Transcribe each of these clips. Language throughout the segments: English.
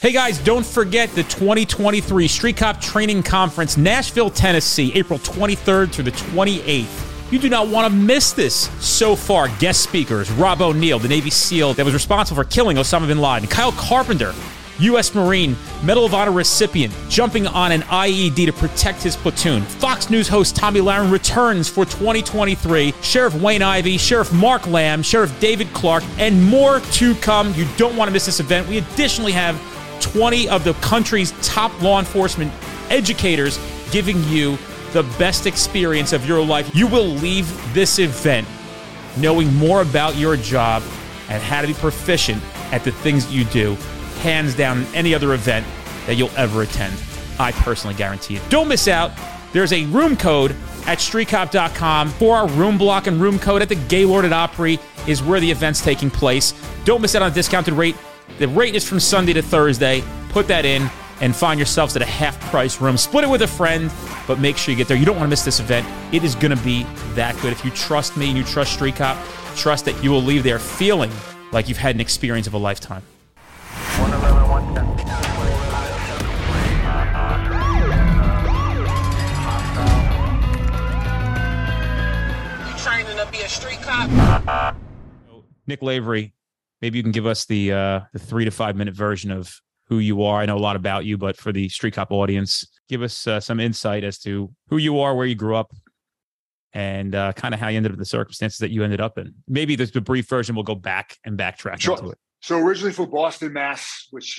Hey guys, don't forget the 2023 Street Cop Training Conference, Nashville, Tennessee, April 23rd through the 28th. You do not want to miss this. So far, guest speakers, Rob O'Neill, the Navy SEAL that was responsible for killing Osama bin Laden, Kyle Carpenter, U.S. Marine, Medal of Honor recipient, jumping on an IED to protect his platoon. Fox News host Tommy Lahren returns for 2023. Sheriff Wayne Ivey, Sheriff Mark Lamb, Sheriff David Clark, and more to come. You don't want to miss this event. We additionally have 20 of the country's top law enforcement educators giving you the best experience of your life. You will leave this event knowing more about your job and how to be proficient at the things you do, hands down, in any other event that you'll ever attend. I personally guarantee it. Don't miss out. There's a room code at streetcop.com for our room block, and room code at the Gaylord at Opry is where the event's taking place. Don't miss out on a discounted rate. The rate is from Sunday to Thursday. Put that in and find yourselves at a half-price room. Split it with a friend, but make sure you get there. You don't want to miss this event. It is going to be that good. If you trust me and you trust Street Cop, trust that you will leave there feeling like you've had an experience of a lifetime. 111, 110. You training to be a street cop? Nick Lavery, maybe you can give us the 3 to 5 minute version of who you are. I know a lot about you, but for the Street Cop audience, give us some insight as to who you are, where you grew up, and kind of how you ended up in the circumstances that you ended up in. Maybe the brief version will go back and backtrack into it. So originally from Boston, Mass, which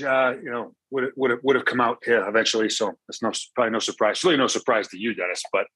would have come out here eventually. So it's probably no surprise. Really no surprise to you, Dennis. But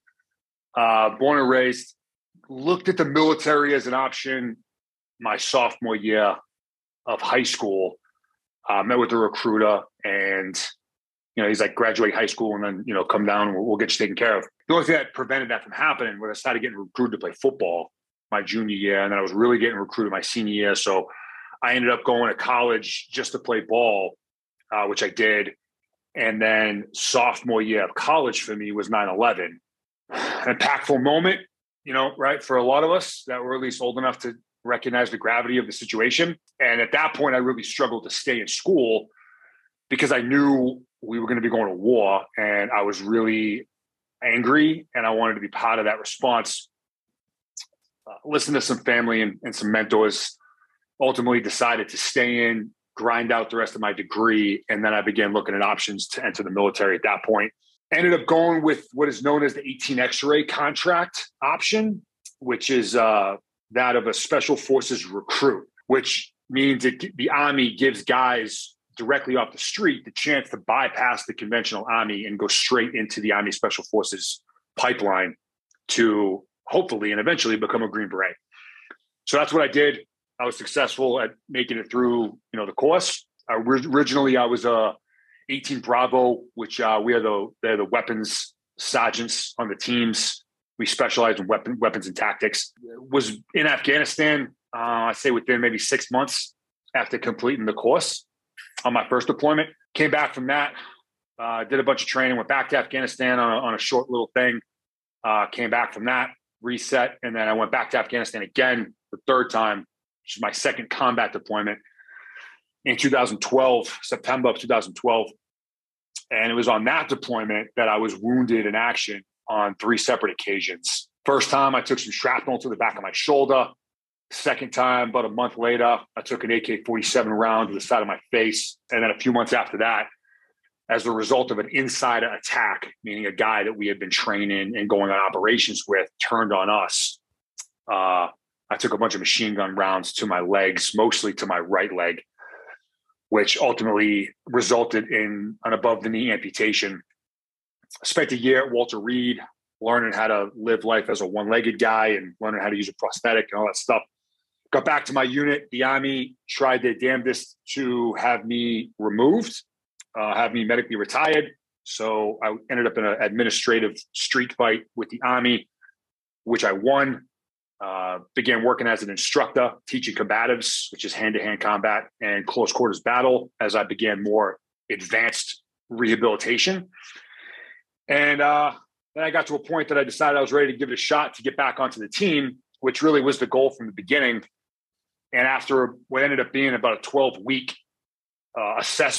born and raised, looked at the military as an option my sophomore year of high school. Met with the recruiter, and he's like, graduate high school and then come down and we'll get you taken care of. The only thing that prevented that from happening was I started getting recruited to play football my junior year, and then I was really getting recruited my senior year. So I ended up going to college just to play ball, which I did. And then sophomore year of college for me was 9/11. An impactful moment, right, for a lot of us that were at least old enough to recognize the gravity of the situation. And at that point, I really struggled to stay in school because I knew we were going to be going to war, and I was really angry, and I wanted to be part of that response. Listen to some family and some mentors. Ultimately decided to stay in, grind out the rest of my degree, and then I began looking at options to enter the military at that point. Ended up going with what is known as the 18 X-ray contract option, which is that of a special forces recruit, which means the Army gives guys directly off the street the chance to bypass the conventional Army and go straight into the Army Special Forces pipeline to hopefully and eventually become a Green Beret. So that's what I did. I was successful at making it through, the course. Originally, I was a 18 Bravo, which they're the weapons sergeants on the teams. We specialize in weapons and tactics. Was in Afghanistan, I say within maybe 6 months after completing the course on my first deployment. Came back from that, did a bunch of training, went back to Afghanistan on a short little thing. Came back from that, reset, and then I went back to Afghanistan again the third time, which is my second combat deployment in 2012, September of 2012. And it was on that deployment that I was wounded in action on 3 separate occasions. First time, I took some shrapnel to the back of my shoulder. Second time, about a month later, I took an AK-47 round to the side of my face. And then a few months after that, as a result of an insider attack, meaning a guy that we had been training and going on operations with turned on us, I took a bunch of machine gun rounds to my legs, mostly to my right leg, which ultimately resulted in an above-the-knee amputation. I spent a year at Walter Reed learning how to live life as a one-legged guy and learning how to use a prosthetic and all that stuff. Got back to my unit. The Army tried their damnedest to have me removed, have me medically retired. So I ended up in an administrative street fight with the Army, which I won. Began working as an instructor, teaching combatives, which is hand-to-hand combat and close quarters battle, as I began more advanced rehabilitation. And then I got to a point that I decided I was ready to give it a shot to get back onto the team, which really was the goal from the beginning. And after what ended up being about a 12-week assessment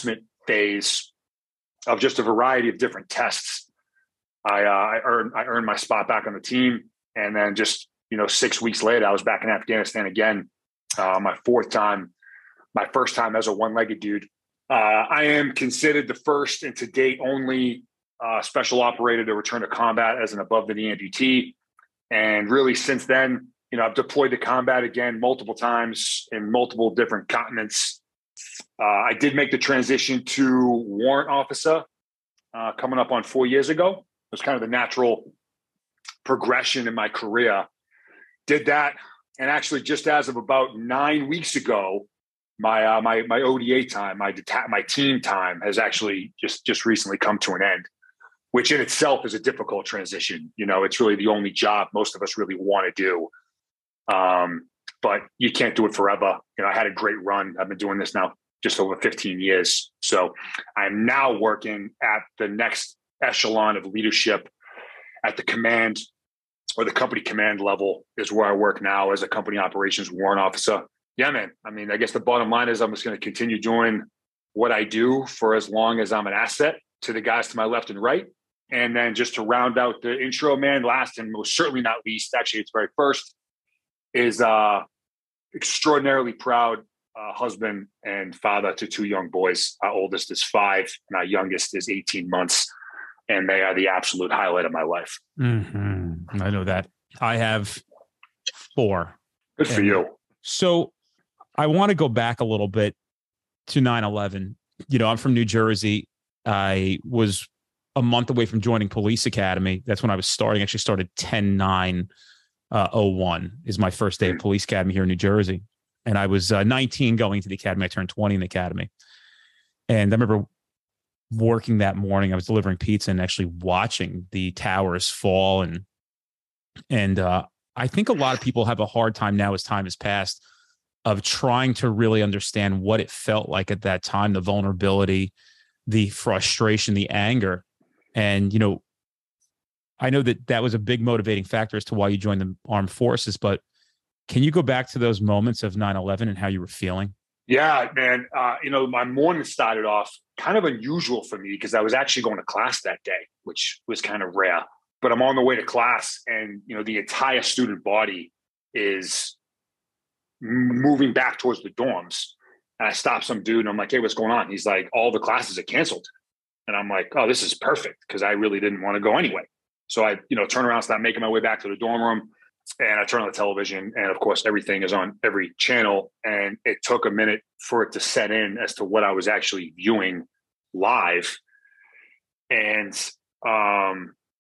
phase of just a variety of different tests. I earned my spot back on the team. And then just, 6 weeks later, I was back in Afghanistan again. My fourth time, my first time as a one-legged dude. I am considered the first and to date only special operator to return to combat as an above-the-knee amputee. And really since then, I've deployed to combat again multiple times in multiple different continents. I did make the transition to warrant officer coming up on 4 years ago. It was kind of the natural progression in my career. Did that. And actually just as of about 9 weeks ago, my ODA time, my team time has actually just recently come to an end, which in itself is a difficult transition. It's really the only job most of us really want to do. But you can't do it forever. I had a great run. I've been doing this now just over 15 years. So I'm now working at the next echelon of leadership at the command or the company command level is where I work now as a company operations warrant officer. Yeah, man. I mean, I guess the bottom line is I'm just going to continue doing what I do for as long as I'm an asset to the guys to my left and right. And then just to round out the intro, man, last and most certainly not least, actually it's very first, is extraordinarily proud husband and father to two young boys. Our oldest is 5 and our youngest is 18 months. And they are the absolute highlight of my life. Mm-hmm. I know that. I have 4. Good for you. So I want to go back a little bit to 9/11. I'm from New Jersey. I was a month away from joining police academy. That's when I was starting. Actually started 10/9/01 is my first day of police academy here in New Jersey. And I was 19 going to the academy. I turned 20 in the academy. And I remember working that morning. I was delivering pizza and actually watching the towers fall. And I think a lot of people have a hard time now as time has passed of trying to really understand what it felt like at that time, the vulnerability, the frustration, the anger. And, I know that was a big motivating factor as to why you joined the armed forces, but can you go back to those moments of 9/11 and how you were feeling? Yeah, man. My morning started off kind of unusual for me because I was actually going to class that day, which was kind of rare. But I'm on the way to class and, the entire student body is moving back towards the dorms. And I stopped some dude and I'm like, hey, what's going on? He's like, all the classes are canceled. And I'm like, oh, this is perfect because I really didn't want to go anyway. So I, turn around, start making my way back to the dorm room. And I turn on the television and of course everything is on every channel. And it took a minute for it to set in as to what I was actually viewing live. And, I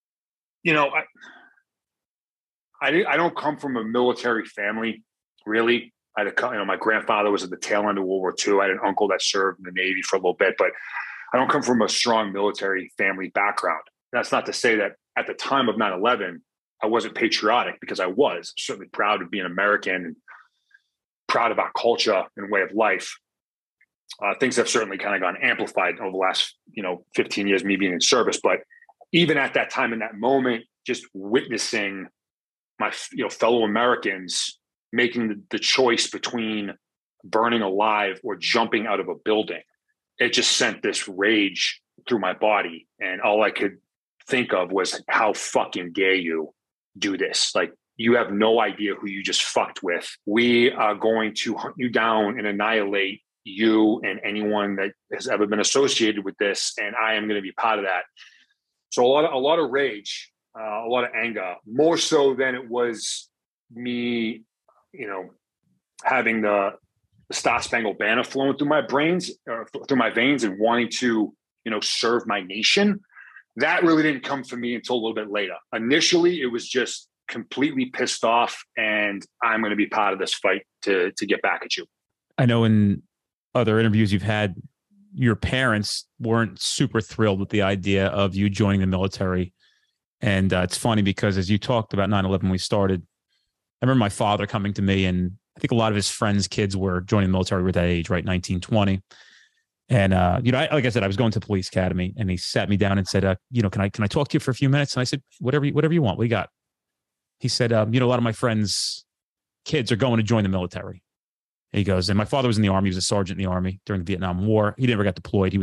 don't come from a military family, really. My grandfather was at the tail end of World War II. I had an uncle that served in the Navy for a little bit, but I don't come from a strong military family background. That's not to say that at the time of 9/11, I wasn't patriotic because I was certainly proud of being American and proud of our culture and way of life. Things have certainly kind of gone amplified over the last, 15 years, me being in service. But even at that time, in that moment, just witnessing my, fellow Americans making the choice between burning alive or jumping out of a building, it just sent this rage through my body. And all I could think of was, how fucking dare you do this? Like, you have no idea who you just fucked with. We are going to hunt you down and annihilate you and anyone that has ever been associated with this. And I am going to be part of that. So a lot of rage, a lot of anger, more so than it was me, having the Star Spangled Banner flowing through my brains or through my veins and wanting to, serve my nation. That really didn't come for me until a little bit later. Initially, it was just completely pissed off and I'm going to be part of this fight to get back at you. I know in other interviews you've had, your parents weren't super thrilled with the idea of you joining the military. And it's funny because as you talked about 9/11 when we started, I remember my father coming to me, and I think a lot of his friends' kids were joining the military at that age, right? 19, 20. And, like I said, I was going to police academy and he sat me down and said, can I talk to you for a few minutes? And I said, whatever you want. What do you got? He said, a lot of my friends' kids are going to join the military. He goes, and my father was in the Army. He was a sergeant in the Army during the Vietnam War. He never got deployed. He was a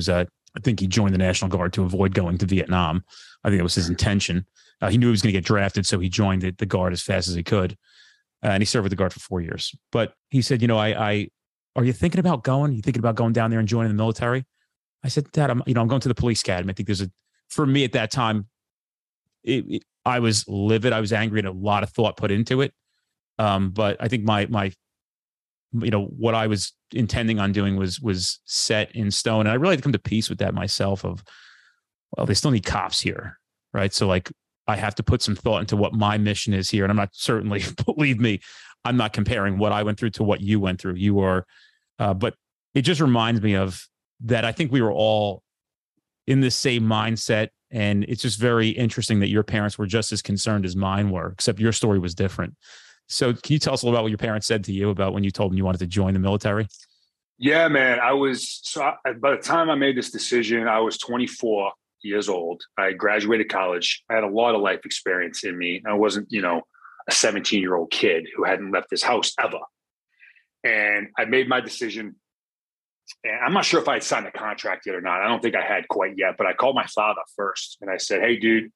I think he joined the National Guard to avoid going to Vietnam. I think that was his intention. He knew he was going to get drafted, so he joined the Guard as fast as he could. And he served with the Guard for 4 years. But he said, are you thinking about going? You thinking about going down there and joining the military? I said, Dad, I'm going to the police academy. I think for me at that time, I was livid. I was angry and a lot of thought put into it. But I think my what I was intending on doing was set in stone. And I really had to come to peace with that myself well, they still need cops here. Right. So like, I have to put some thought into what my mission is here. And I'm not certainly, believe me, I'm not comparing what I went through to what you went through. You are, but it just reminds me of that. I think we were all in the same mindset. And it's just very interesting that your parents were just as concerned as mine were, except your story was different. So can you tell us a little about what your parents said to you about when you told them you wanted to join the military? Yeah, man. By the time I made this decision, I was 24 years old. I graduated college. I had a lot of life experience in me. I wasn't, a 17-year-old kid who hadn't left his house ever. And I made my decision. And I'm not sure if I had signed a contract yet or not. I don't think I had quite yet, but I called my father first and I said, hey, dude,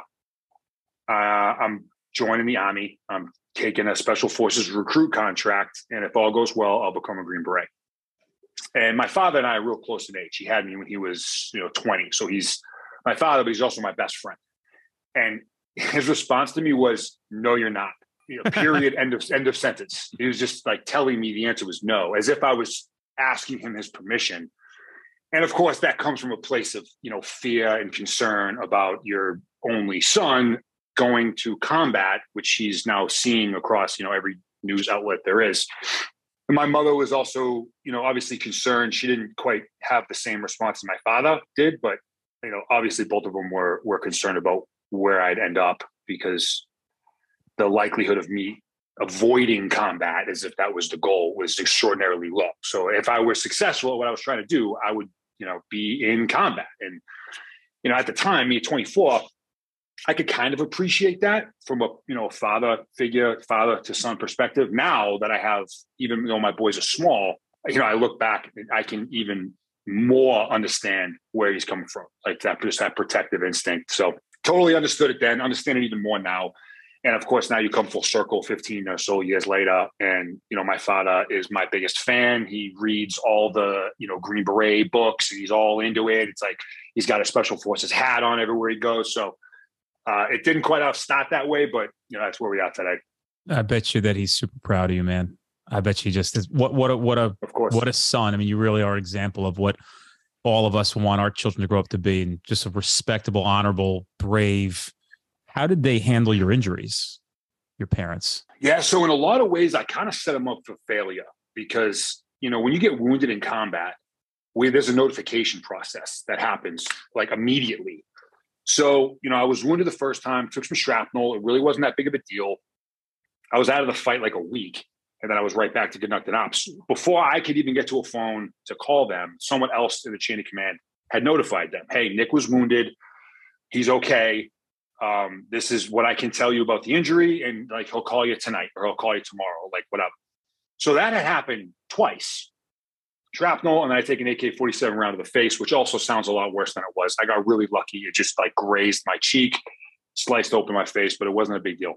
I'm joining the Army. I'm taking a Special Forces recruit contract. And if all goes well, I'll become a Green Beret. And my father and I are real close in age. He had me when he was, 20. So he's my father, but he's also my best friend. And his response to me was, no, you're not. Period. End of sentence. He was just like telling me the answer was no, as if I was asking him his permission. And of course, that comes from a place of, fear and concern about your only son going to combat, which he's now seeing across, every news outlet there is. And my mother was also, obviously concerned. She didn't quite have the same response as my father did, but, obviously both of them were concerned about where I'd end up, because the likelihood of me avoiding combat, as if that was the goal, was extraordinarily low. So if I were successful at what I was trying to do, I would, be in combat. And, at the time, me at 24, I could kind of appreciate that from a father to son perspective. Now that I have, even though my boys are small, I look back and I can even more understand where he's coming from, like that protective instinct. So totally understood it then, understand it even more now. And of course, now you come full circle 15 or so years later. And, my father is my biggest fan. He reads all the, Green Beret books, and he's all into it. It's like he's got a Special Forces hat on everywhere he goes. So it didn't quite start that way, but, that's where we are today. I bet you that he's super proud of you, man. I bet you just what a son. I mean, you really are an example of what all of us want our children to grow up to be, and just a respectable, honorable, brave. How did they handle your injuries, your parents? Yeah, so in a lot of ways, I kind of set them up for failure because, when you get wounded in combat, there's a notification process that happens like immediately. So, I was wounded the first time, took some shrapnel. It really wasn't that big of a deal. I was out of the fight like a week, and then I was right back to conducting ops. Before I could even get to a phone to call them, someone else in the chain of command had notified them. Hey, Nick was wounded. He's okay. This is what I can tell you about the injury, and like he'll call you tonight or he'll call you tomorrow, like whatever. So that had happened twice. Shrapnel, and then I take an AK-47 round to the face, which also sounds a lot worse than it was. I got really lucky. It just like grazed my cheek, sliced open my face, but it wasn't a big deal.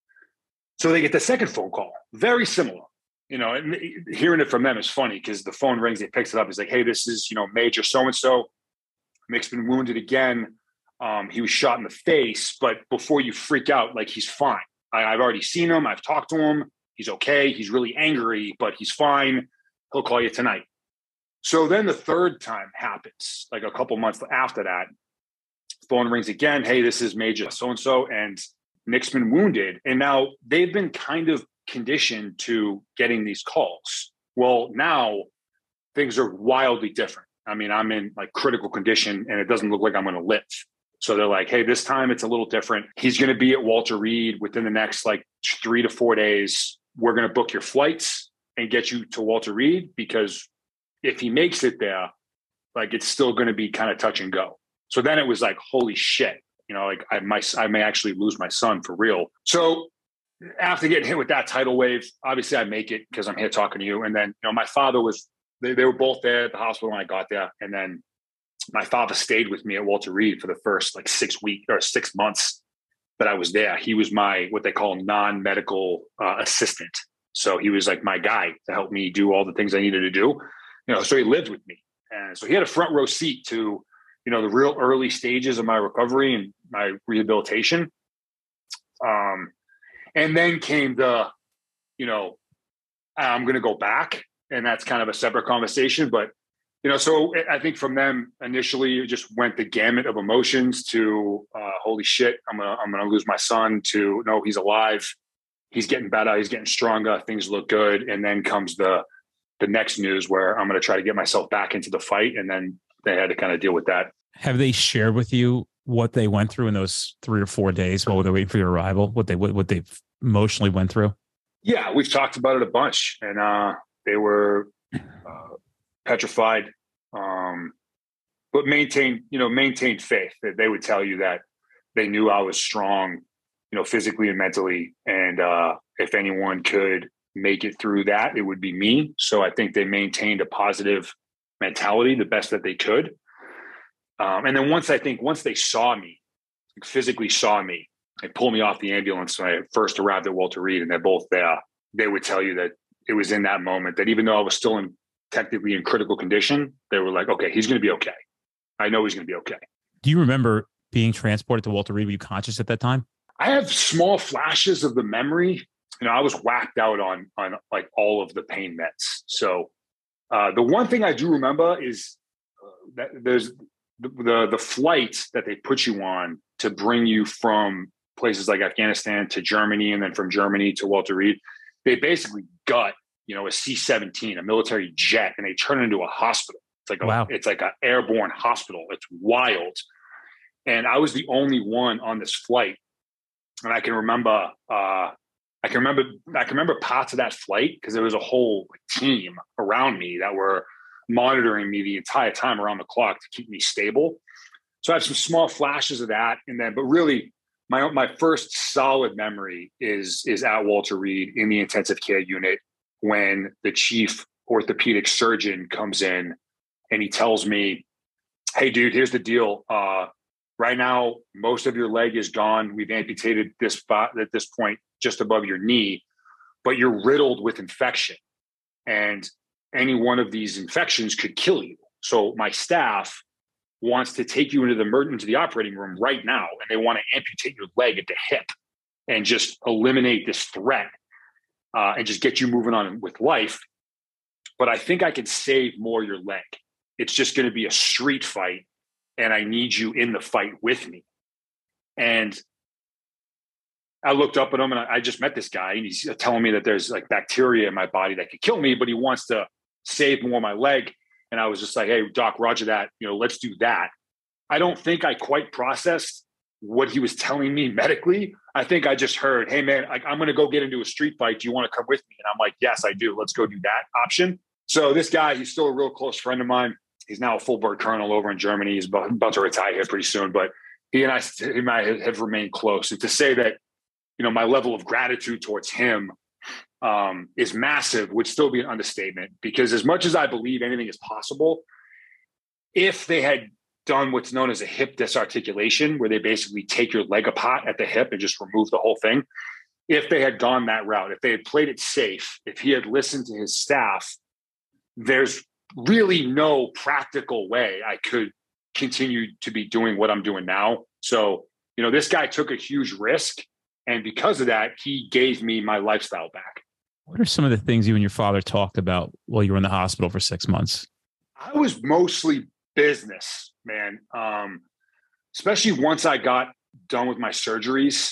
So they get the second phone call, very similar. And hearing it from them is funny because the phone rings, he picks it up. He's like, hey, this is, Major so-and-so. Mick's been wounded again. He was shot in the face, but before you freak out, like he's fine. I've already seen him. I've talked to him. He's okay. He's really angry, but he's fine. He'll call you tonight. So then the third time happens, like a couple months after that, phone rings again. Hey, this is Major so-and-so, and Nick's been wounded. And now they've been kind of conditioned to getting these calls. Well, now things are wildly different. I mean, I'm in like critical condition and it doesn't look like I'm going to live. So they're like, hey, this time it's a little different. He's going to be at Walter Reed within the next like 3 to 4 days. We're going to book your flights and get you to Walter Reed, because if he makes it there, like it's still going to be kind of touch and go. So then it was like, holy shit, like I may actually lose my son for real. So after getting hit with that tidal wave, obviously I make it because I'm here talking to you. And then, my father was, they were both there at the hospital when I got there. And then my father stayed with me at Walter Reed for the first like 6 weeks or 6 months that I was there. He was my, what they call non-medical assistant. So he was like my guy to help me do all the things I needed to do, so he lived with me. And so he had a front row seat to, the real early stages of my recovery and my rehabilitation. And then came the, I'm going to go back, and that's kind of a separate conversation. But, so I think from them initially, it just went the gamut of emotions to, holy shit, I'm going to lose my son, to no, he's alive. He's getting better. He's getting stronger. Things look good. And then comes the next news where I'm going to try to get myself back into the fight. And then they had to kind of deal with that. Have they shared with you what they went through in those 3 or 4 days while they're waiting for your arrival? What they emotionally went through? Yeah, we've talked about it a bunch, and they were petrified, but maintained faith. That they would tell you that they knew I was strong, physically and mentally, and if anyone could make it through that, it would be me. So I think they maintained a positive mentality the best that they could. And then once they saw me, physically saw me, they pulled me off the ambulance when I first arrived at Walter Reed, and they're both there. They would tell you that it was in that moment that even though I was still technically in critical condition, they were like, okay, he's going to be okay. I know he's going to be okay. Do you remember being transported to Walter Reed? Were you conscious at that time? I have small flashes of the memory. I was whacked out on like all of the pain meds. So the one thing I do remember is that there's the flight that they put you on to bring you from places like Afghanistan to Germany, and then from Germany to Walter Reed. They basically gut, a C-17, a military jet, and they turn it into a hospital. It's like an airborne hospital. It's wild. And I was the only one on this flight. And I can remember parts of that flight because there was a whole team around me that were monitoring me the entire time around the clock to keep me stable. So I have some small flashes of that. But really my first solid memory is at Walter Reed in the intensive care unit when the chief orthopedic surgeon comes in and he tells me, hey dude, here's the deal. Right now, most of your leg is gone. We've amputated this spot at this point just above your knee, but you're riddled with infection. And any one of these infections could kill you. So my staff wants to take you into the operating room right now, and they want to amputate your leg at the hip and just eliminate this threat and just get you moving on with life. But I think I can save more your leg. It's just going to be a street fight, and I need you in the fight with me. And I looked up at him, and I just met this guy, and he's telling me that there's like bacteria in my body that could kill me, but he wants to save more of my leg. And I was just like, hey, doc, roger that. Let's do that. I don't think I quite processed what he was telling me medically. I think I just heard, hey, man, I'm going to go get into a street fight. Do you want to come with me? And I'm like, yes, I do. Let's go do that option. So this guy, he's still a real close friend of mine. He's now a full bird colonel over in Germany. He's about to retire here pretty soon. But he and I have remained close. And to say that, my level of gratitude towards him is massive would still be an understatement, because as much as I believe anything is possible, if they had done what's known as a hip disarticulation, where they basically take your leg apart at the hip and just remove the whole thing, if they had gone that route, if they had played it safe, if he had listened to his staff, there's really no practical way I could continue to be doing what I'm doing now. So, this guy took a huge risk. And because of that, he gave me my lifestyle back. What are some of the things you and your father talked about while you were in the hospital for 6 months? I was mostly business, man. Especially once I got done with my surgeries.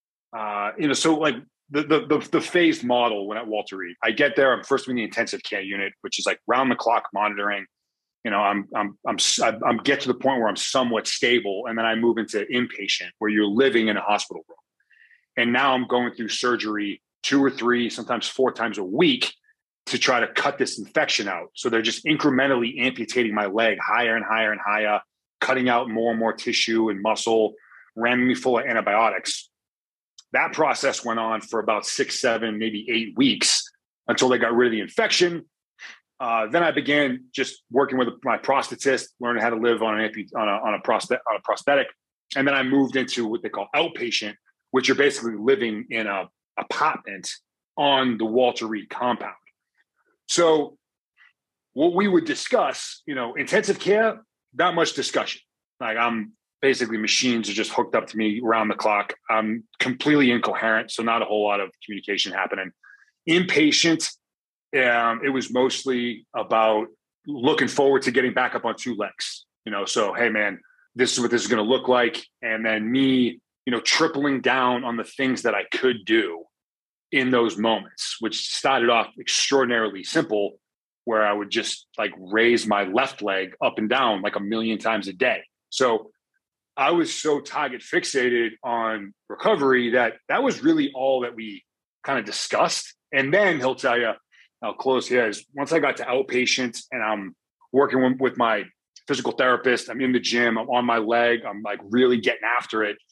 So like the phased model when at Walter Reed, I get there, I'm first in the intensive care unit, which is like round the clock monitoring. I'm get to the point where I'm somewhat stable, and then I move into inpatient, where you're living in a hospital room. And now I'm going through surgery 2 or 3, sometimes 4 times a week to try to cut this infection out. So they're just incrementally amputating my leg higher and higher and higher, cutting out more and more tissue and muscle, ramming me full of antibiotics. That process went on for about 6, 7, maybe 8 weeks until they got rid of the infection. Then I began just working with my prosthetist, learning how to live on a prosthetic. And then I moved into what they call outpatient, which are basically living in a apartment on the Walter Reed compound. So what we would discuss, intensive care, not much discussion. Like I'm basically machines are just hooked up to me around the clock. I'm completely incoherent, so not a whole lot of communication happening. Inpatient, it was mostly about looking forward to getting back up on two legs. So hey man, this is what this is going to look like, and then me, tripling down on the things that I could do in those moments, which started off extraordinarily simple, where I would just like raise my left leg up and down like 1 million times a day. So I was so target fixated on recovery that was really all that we kind of discussed. And then he'll tell you, I'll close here, is once I got to outpatient and I'm working with my physical therapist, I'm in the gym, I'm on my leg, I'm like really getting after it.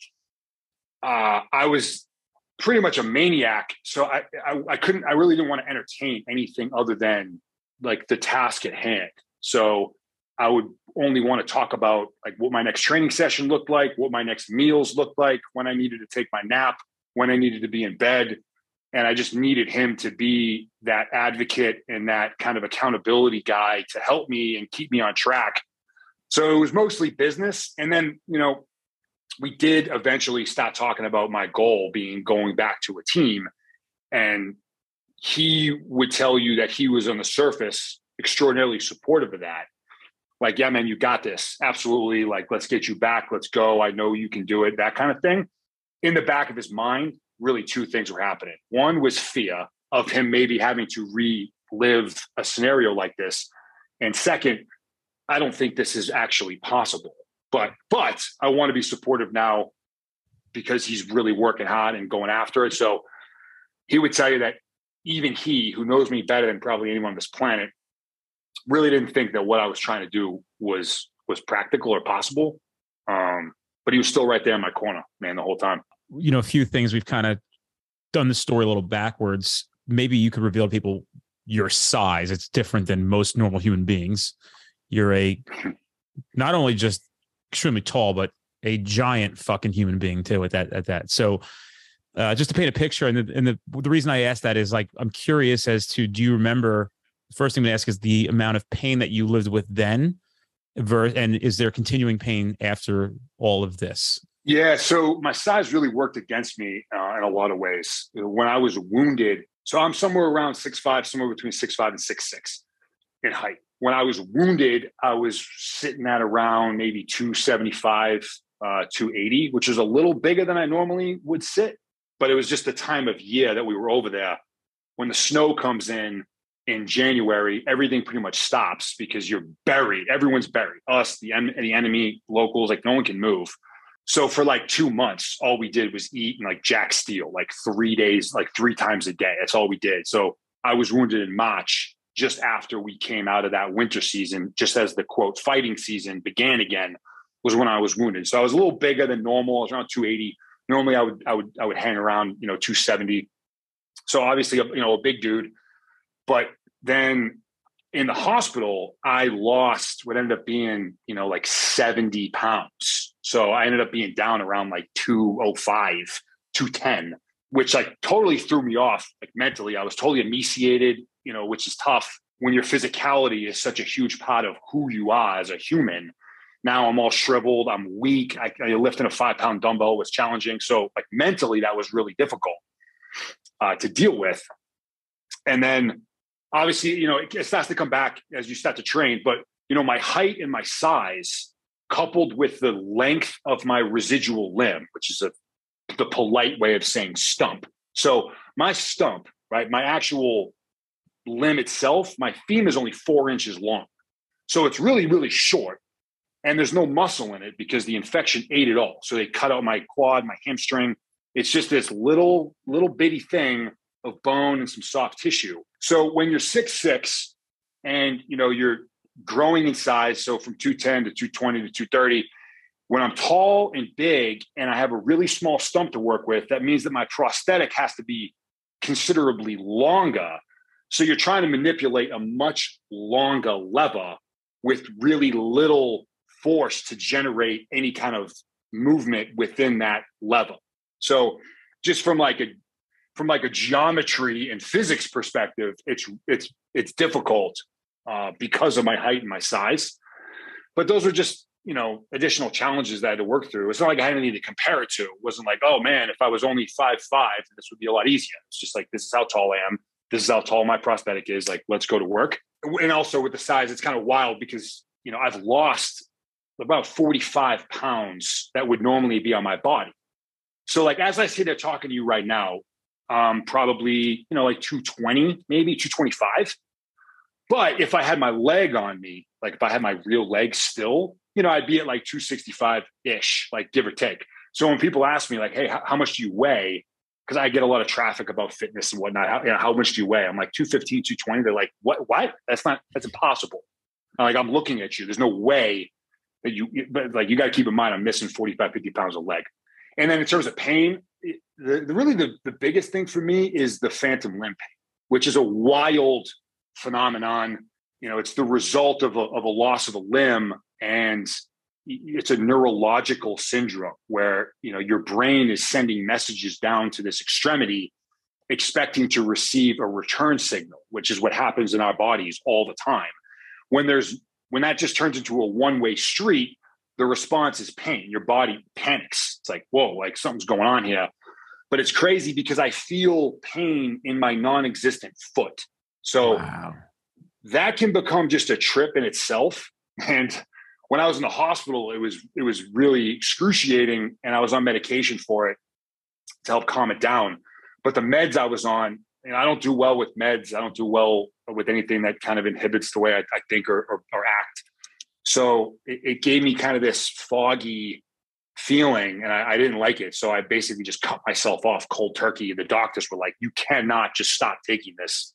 I was pretty much a maniac. So I really didn't want to entertain anything other than like the task at hand. So I would only want to talk about like what my next training session looked like, what my next meals looked like, when I needed to take my nap, when I needed to be in bed. And I just needed him to be that advocate and that kind of accountability guy to help me and keep me on track. So it was mostly business. And then, we did eventually start talking about my goal being going back to a team. And he would tell you that he was on the surface extraordinarily supportive of that. Like, yeah, man, you got this. Absolutely. Like, let's get you back. Let's go. I know you can do it. That kind of thing. In the back of his mind, really two things were happening. One was fear of him maybe having to relive a scenario like this. And second, I don't think this is actually possible. But I want to be supportive now because he's really working hard and going after it. So he would tell you that even he, who knows me better than probably anyone on this planet, really didn't think that what I was trying to do was practical or possible. But he was still right there in my corner, man, the whole time. A few things we've kind of done the story a little backwards. Maybe you could reveal to people your size. It's different than most normal human beings. You're not only just extremely tall, but a giant fucking human being too at that. So just to paint a picture, and the reason I asked that is like, I'm curious as to, do you remember, the first thing to ask is the amount of pain that you lived with then, and is there continuing pain after all of this? Yeah. So my size really worked against me in a lot of ways. When I was wounded, so I'm somewhere around 6'5", somewhere between 6'5" and 6'6" in height. When I was wounded, I was sitting at around maybe 275, 280, which is a little bigger than I normally would sit. But it was just the time of year that we were over there. When the snow comes in January, everything pretty much stops because you're buried. Everyone's buried. Us, the enemy, locals, like no one can move. So for like 2 months, all we did was eat and like Jack Steel, like 3 days, like 3 times a day. That's all we did. So I was wounded in March, just after we came out of that winter season, just as the quote fighting season began again, was when I was wounded. So I was a little bigger than normal. I was around 280. Normally I would hang around, 270. So obviously, a big dude. But then in the hospital, I lost what ended up being, like 70 pounds. So I ended up being down around like 205, 210, which like totally threw me off. Like mentally, I was totally emaciated, which is tough when your physicality is such a huge part of who you are as a human. Now I'm all shriveled. I'm weak. I lifting a 5-pound dumbbell was challenging. So like mentally, that was really difficult to deal with. And then obviously, it starts to come back as you start to train. But, my height and my size, coupled with the length of my residual limb, which is the polite way of saying stump. So my stump, right, my actual limb itself, my femur is only 4 inches long. So it's really, really short. And there's no muscle in it because the infection ate it all. So they cut out my quad, my hamstring. It's just this little bitty thing of bone and some soft tissue. So when you're 6'6" and you're growing in size, so from 210 to 220 to 230, when I'm tall and big and I have a really small stump to work with, that means that my prosthetic has to be considerably longer So you're trying to manipulate a much longer lever with really little force to generate any kind of movement within that lever. So just from like a geometry and physics perspective, it's difficult because of my height and my size. But those were just, additional challenges that I had to work through. It's not like I had anything to compare it to. It wasn't like, oh man, if I was only 5'5", this would be a lot easier. It's just like, this is how tall I am. This is how tall my prosthetic is. Like, let's go to work. And also with the size, it's kind of wild because, I've lost about 45 pounds that would normally be on my body. So like, as I sit there talking to you right now, probably, like 220, maybe 225. But if I had my leg on me, like if I had my real leg still, I'd be at like 265-ish, like give or take. So when people ask me like, hey, how much do you weigh? Because I get a lot of traffic about fitness and whatnot. How much do you weigh? I'm like 215, 220. They're like, what? That's impossible. I'm looking at you. There's no way that but like, you got to keep in mind, I'm missing 45, 50 pounds of leg. And then in terms of pain, the biggest thing for me is the phantom limb pain, which is a wild phenomenon. It's the result of a loss of a limb, and it's a neurological syndrome where, your brain is sending messages down to this extremity, expecting to receive a return signal, which is what happens in our bodies all the time. When that just turns into a one-way street, the response is pain. Your body panics. It's like, whoa, like something's going on here. But it's crazy because I feel pain in my non-existent foot. So wow. That can become just a trip in itself. And when I was in the hospital, it was really excruciating, and I was on medication for it to help calm it down. But the meds I was on, and I don't do well with meds. I don't do well with anything that kind of inhibits the way I think or act. So it gave me kind of this foggy feeling, and I didn't like it. So I basically just cut myself off cold turkey. The doctors were like, you cannot just stop taking this.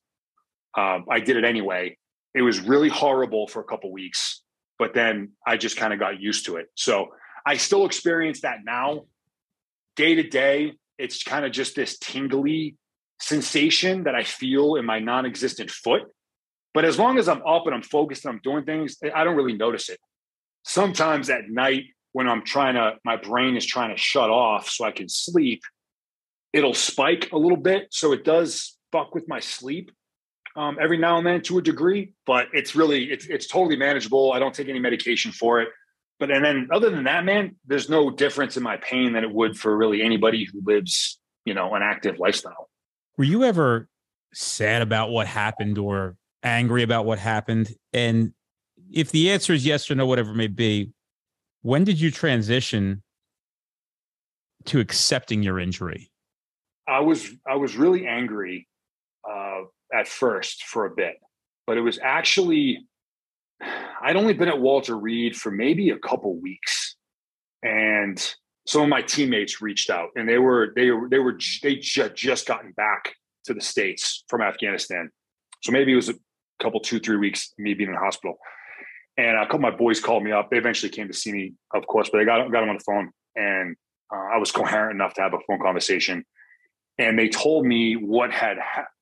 I did it anyway. It was really horrible for a couple of weeks, but then I just kind of got used to it. So I still experience that now. Day to day, it's kind of just this tingly sensation that I feel in my non-existent foot. But as long as I'm up and I'm focused and I'm doing things, I don't really notice it. Sometimes at night when my brain is trying to shut off so I can sleep, it'll spike a little bit. So it does fuck with my sleep every now and then to a degree, but it's totally manageable. I don't take any medication for it. And then other than that, man, there's no difference in my pain than it would for really anybody who lives, an active lifestyle. Were you ever sad about what happened or angry about what happened? And if the answer is yes or no, whatever it may be, when did you transition to accepting your injury? I was really angry at first for a bit, but it was actually, I'd only been at Walter Reed for maybe a couple weeks, and some of my teammates reached out, and they just gotten back to the States from Afghanistan. So maybe it was a couple, 2-3 weeks, me being in the hospital. And a couple of my boys called me up. They eventually came to see me, of course, but they got them on the phone, and I was coherent enough to have a phone conversation. And they told me what had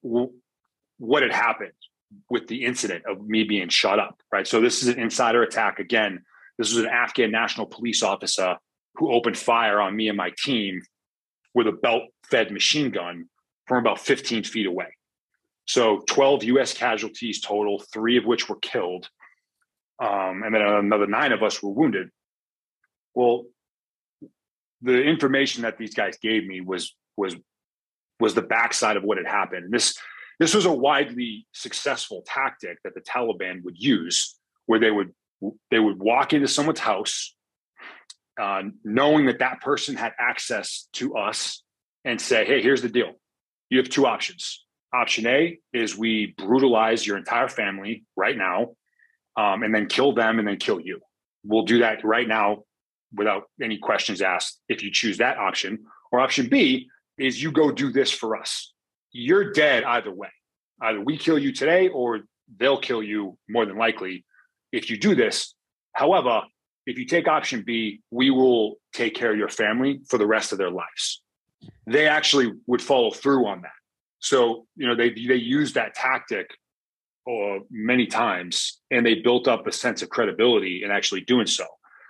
happened with the incident of me being shot up, right? So this is an insider attack. Again, this was an Afghan national police officer who opened fire on me and my team with a belt-fed machine gun from about 15 feet away. So 12 U.S. casualties total, 3 of which were killed. And then another 9 of us were wounded. Well, the information that these guys gave me was the backside of what had happened. This was a widely successful tactic that the Taliban would use, where they would walk into someone's house, knowing that person had access to us, and say, hey, here's the deal. You have 2 options. Option A is we brutalize your entire family right now, and then kill them and then kill you. We'll do that right now without any questions asked if you choose that option. Or option B is you go do this for us. You're dead either way. Either we kill you today or they'll kill you more than likely if you do this. However, if you take option B, we will take care of your family for the rest of their lives. They actually would follow through on that. So, they used that tactic many times, and they built up a sense of credibility in actually doing so.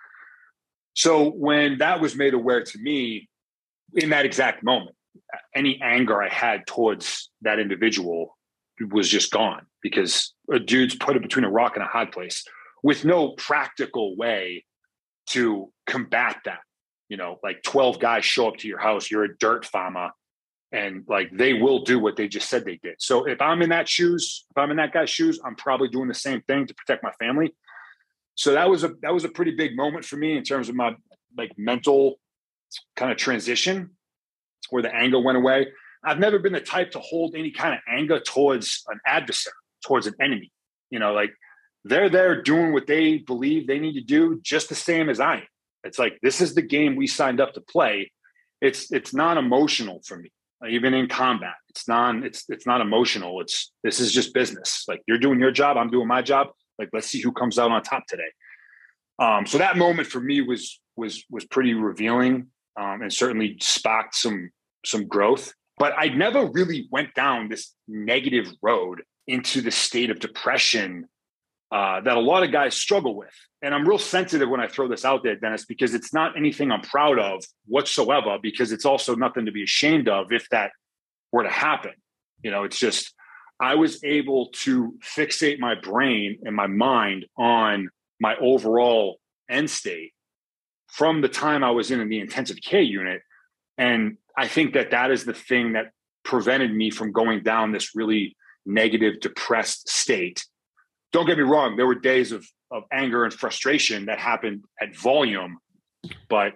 So when that was made aware to me in that exact moment, any anger I had towards that individual was just gone, because a dude's put it between a rock and a hard place with no practical way to combat that. Like 12 guys show up to your house, you're a dirt farmer, and like they will do what they just said they did. So if I'm in that guy's shoes, I'm probably doing the same thing to protect my family. So that was a pretty big moment for me in terms of my like mental kind of transition, where the anger went away. I've never been the type to hold any kind of anger towards an adversary, towards an enemy. Like they're there doing what they believe they need to do just the same as I am. It's like, this is the game we signed up to play. It's non-emotional for me. Even in combat, it's not emotional. This is just business. Like, you're doing your job, I'm doing my job. Like, let's see who comes out on top today. So that moment for me was pretty revealing, and certainly sparked some growth. But I never really went down this negative road into the state of depression that a lot of guys struggle with. And I'm real sensitive when I throw this out there, Dennis, because it's not anything I'm proud of whatsoever, because it's also nothing to be ashamed of if that were to happen. It's just, I was able to fixate my brain and my mind on my overall end state from the time I was in the intensive care unit. And I think that is the thing that prevented me from going down this really negative, depressed state. Don't get me wrong, there were days of anger and frustration that happened at volume, but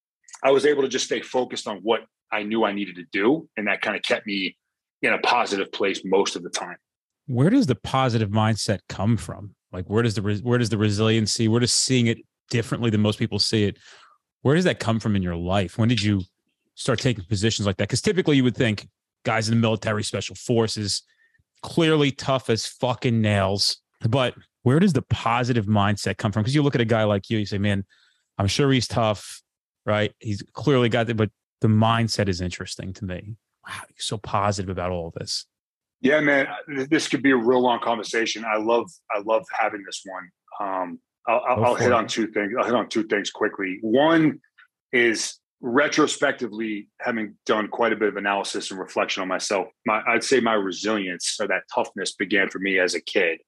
I was able to just stay focused on what I knew I needed to do. And that kind of kept me in a positive place most of the time. Where does the positive mindset come from? Like, where does the resiliency, where does seeing it differently than most people see it, where does that come from in your life? When did you start taking positions like that? Because typically you would think guys in the military, special forces, clearly tough as fucking nails. But where does the positive mindset come from? Because you look at a guy like you say, man, I'm sure he's tough, right? He's clearly got that, but the mindset is interesting to me. Wow, you're so positive about all of this. Yeah, man, this could be a real long conversation. I love having this one. I'll hit on two things. I'll hit on two things quickly. One is, retrospectively, having done quite a bit of analysis and reflection on myself, I'd say my resilience, or that toughness, began for me as a kid.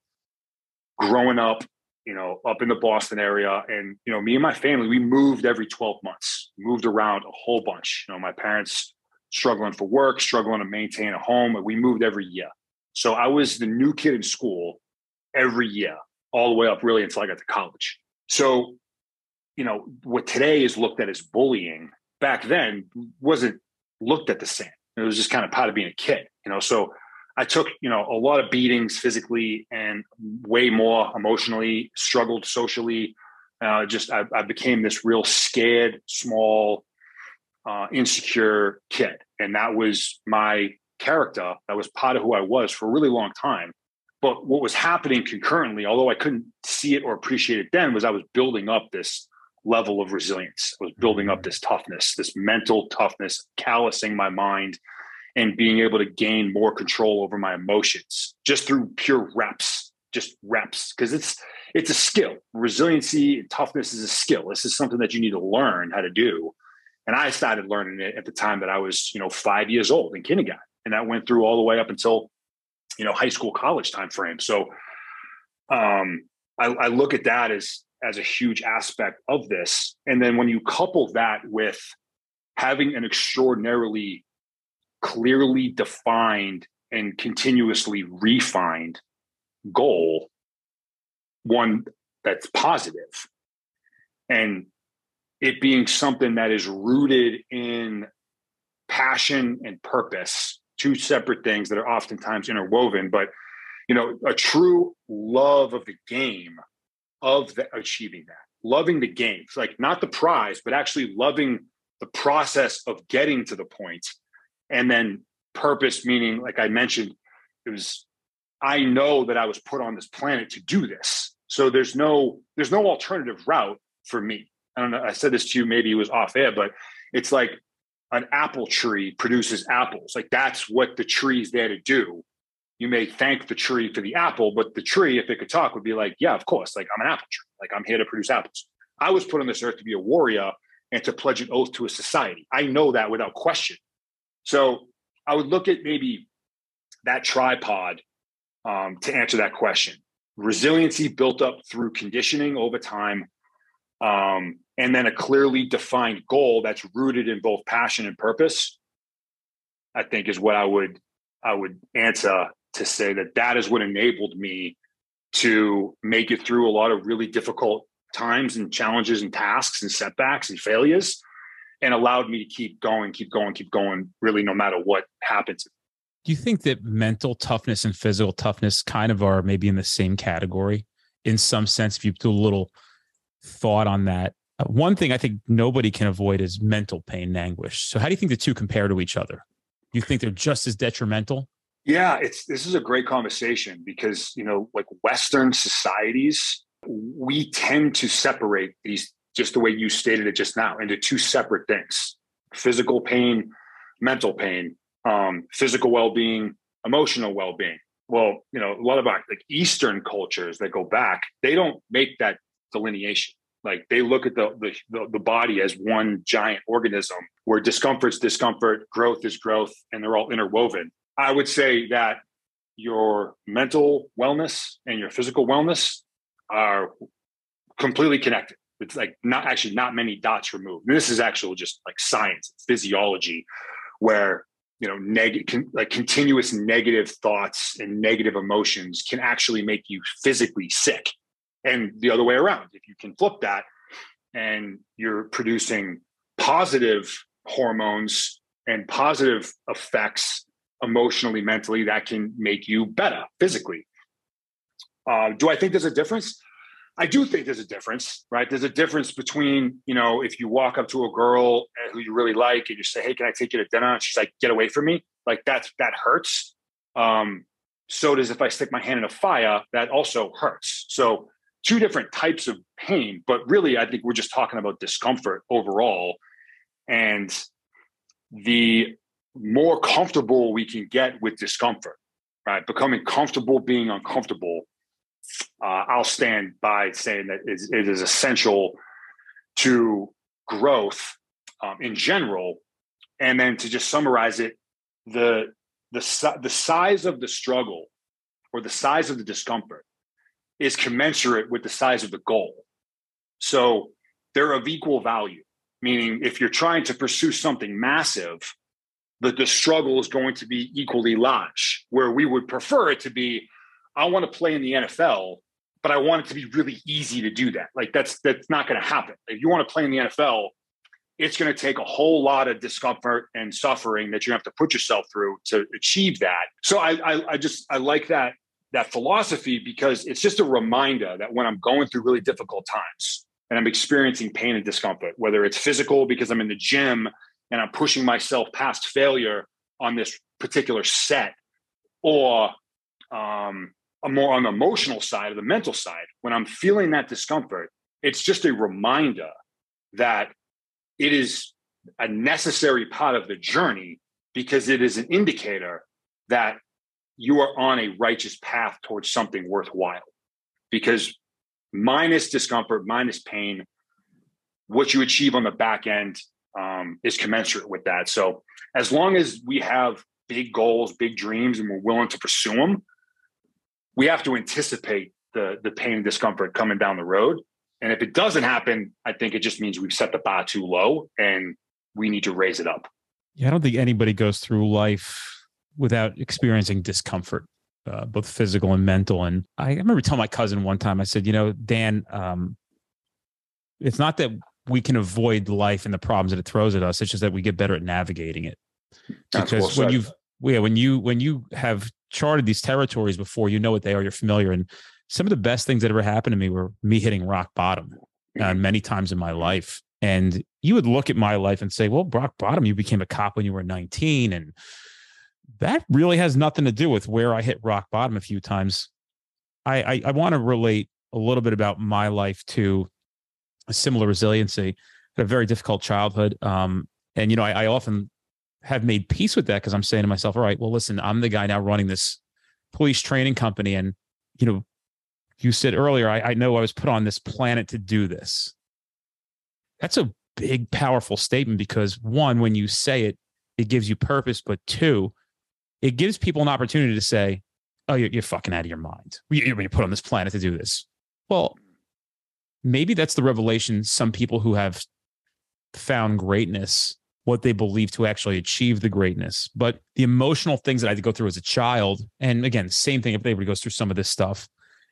Growing up, up in the Boston area, and, me and my family, we moved every 12 months, moved around a whole bunch. My parents struggling for work, struggling to maintain a home, and we moved every year. So I was the new kid in school every year, all the way up really until I got to college. So, what today is looked at as bullying, back then wasn't looked at the same. It was just kind of part of being a kid, so I took, a lot of beatings physically and way more emotionally, struggled socially. I became this real scared, small, insecure kid. And that was my character. That was part of who I was for a really long time. But what was happening concurrently, although I couldn't see it or appreciate it then, was I was building up this level of resilience. I was building up this toughness, this mental toughness, callousing my mind, and being able to gain more control over my emotions just through pure reps, because it's a skill. Resiliency and toughness is a skill. This is something that you need to learn how to do. And I started learning it at the time that I was, 5 years old in kindergarten. And that went through all the way up until, high school, college timeframe. So I look at that as a huge aspect of this. And then when you couple that with having an extraordinarily clearly defined and continuously refined goal, one that's positive, and it being something that is rooted in passion and purpose, two separate things that are oftentimes interwoven, but a true love of the game, achieving that, loving the game. It's like not the prize, but actually loving the process of getting to the point. And then purpose, meaning, like I mentioned, I know that I was put on this planet to do this. So there's no alternative route for me. I don't know. I said this to you, maybe it was off air, but it's like, an apple tree produces apples. Like that's what the tree is there to do. You may thank the tree for the apple, but the tree, if it could talk, would be like, yeah, of course. Like I'm an apple tree. Like I'm here to produce apples. I was put on this earth to be a warrior and to pledge an oath to a society. I know that without question. So I would look at maybe that tripod to answer that question. Resiliency built up through conditioning over time, and then a clearly defined goal that's rooted in both passion and purpose, I think is what I would answer to say that is what enabled me to make it through a lot of really difficult times and challenges and tasks and setbacks and failures, and allowed me to keep going, really no matter what happens. Do you think that mental toughness and physical toughness kind of are maybe in the same category in some sense, if you do a little thought on that? One thing I think nobody can avoid is mental pain and anguish. So how do you think the two compare to each other? Do you think they're just as detrimental? Yeah, this is a great conversation because, like Western societies, we tend to separate these, just the way you stated it just now, into two separate things: physical pain, mental pain, physical well-being, emotional well-being. Well, a lot of our like Eastern cultures that go back, they don't make that delineation. Like they look at the body as one giant organism where discomfort's discomfort, growth is growth, and they're all interwoven. I would say that your mental wellness and your physical wellness are completely connected. It's like not many dots removed. And this is actual just like science, physiology, where continuous negative thoughts and negative emotions can actually make you physically sick. And the other way around, if you can flip that and you're producing positive hormones and positive effects emotionally, mentally, that can make you better physically. Do I think there's a difference? I do think there's a difference, right? There's a difference between, if you walk up to a girl who you really like and you say, hey, can I take you to dinner? And she's like, get away from me. Like that hurts. So does if I stick my hand in a fire, that also hurts. So two different types of pain, but really, I think we're just talking about discomfort overall. And the more comfortable we can get with discomfort, right? Becoming comfortable being uncomfortable, I'll stand by saying that it is essential to growth in general. And then to just summarize it, the size of the struggle or the size of the discomfort is commensurate with the size of the goal. So they're of equal value, meaning if you're trying to pursue something massive, the struggle is going to be equally large, where we would prefer it to be, I want to play in the NFL, but I want it to be really easy to do that. Like that's not going to happen. If you want to play in the NFL, it's going to take a whole lot of discomfort and suffering that you have to put yourself through to achieve that. So I like that philosophy because it's just a reminder that when I'm going through really difficult times and I'm experiencing pain and discomfort, whether it's physical because I'm in the gym and I'm pushing myself past failure on this particular set, or more on the emotional side or the mental side, when I'm feeling that discomfort, it's just a reminder that it is a necessary part of the journey because it is an indicator that you are on a righteous path towards something worthwhile. Because minus discomfort, minus pain, what you achieve on the back end is commensurate with that. So as long as we have big goals, big dreams, and we're willing to pursue them, we have to anticipate the pain and discomfort coming down the road. And if it doesn't happen, I think it just means we've set the bar too low and we need to raise it up. Yeah, I don't think anybody goes through life without experiencing discomfort, both physical and mental. And I remember telling my cousin one time, I said, Dan, it's not that we can avoid life and the problems that it throws at us. It's just that we get better at navigating it. Because when you have charted these territories before, you know what they are, you're familiar. And some of the best things that ever happened to me were me hitting rock bottom many times in my life. And you would look at my life and say, well, rock bottom, you became a cop when you were 19. And that really has nothing to do with where I hit rock bottom a few times. I want to relate a little bit about my life to a similar resiliency. I had a very difficult childhood. And, I often have made peace with that because I'm saying to myself, all right, well, listen, I'm the guy now running this police training company. And, you said earlier, I know I was put on this planet to do this. That's a big, powerful statement because one, when you say it, it gives you purpose. But two, it gives people an opportunity to say, oh, you're fucking out of your mind. You're put on this planet to do this. Well, maybe that's the revelation some people who have found greatness, what they believe to actually achieve the greatness. But the emotional things that I had to go through as a child, and again, same thing if everybody goes through some of this stuff,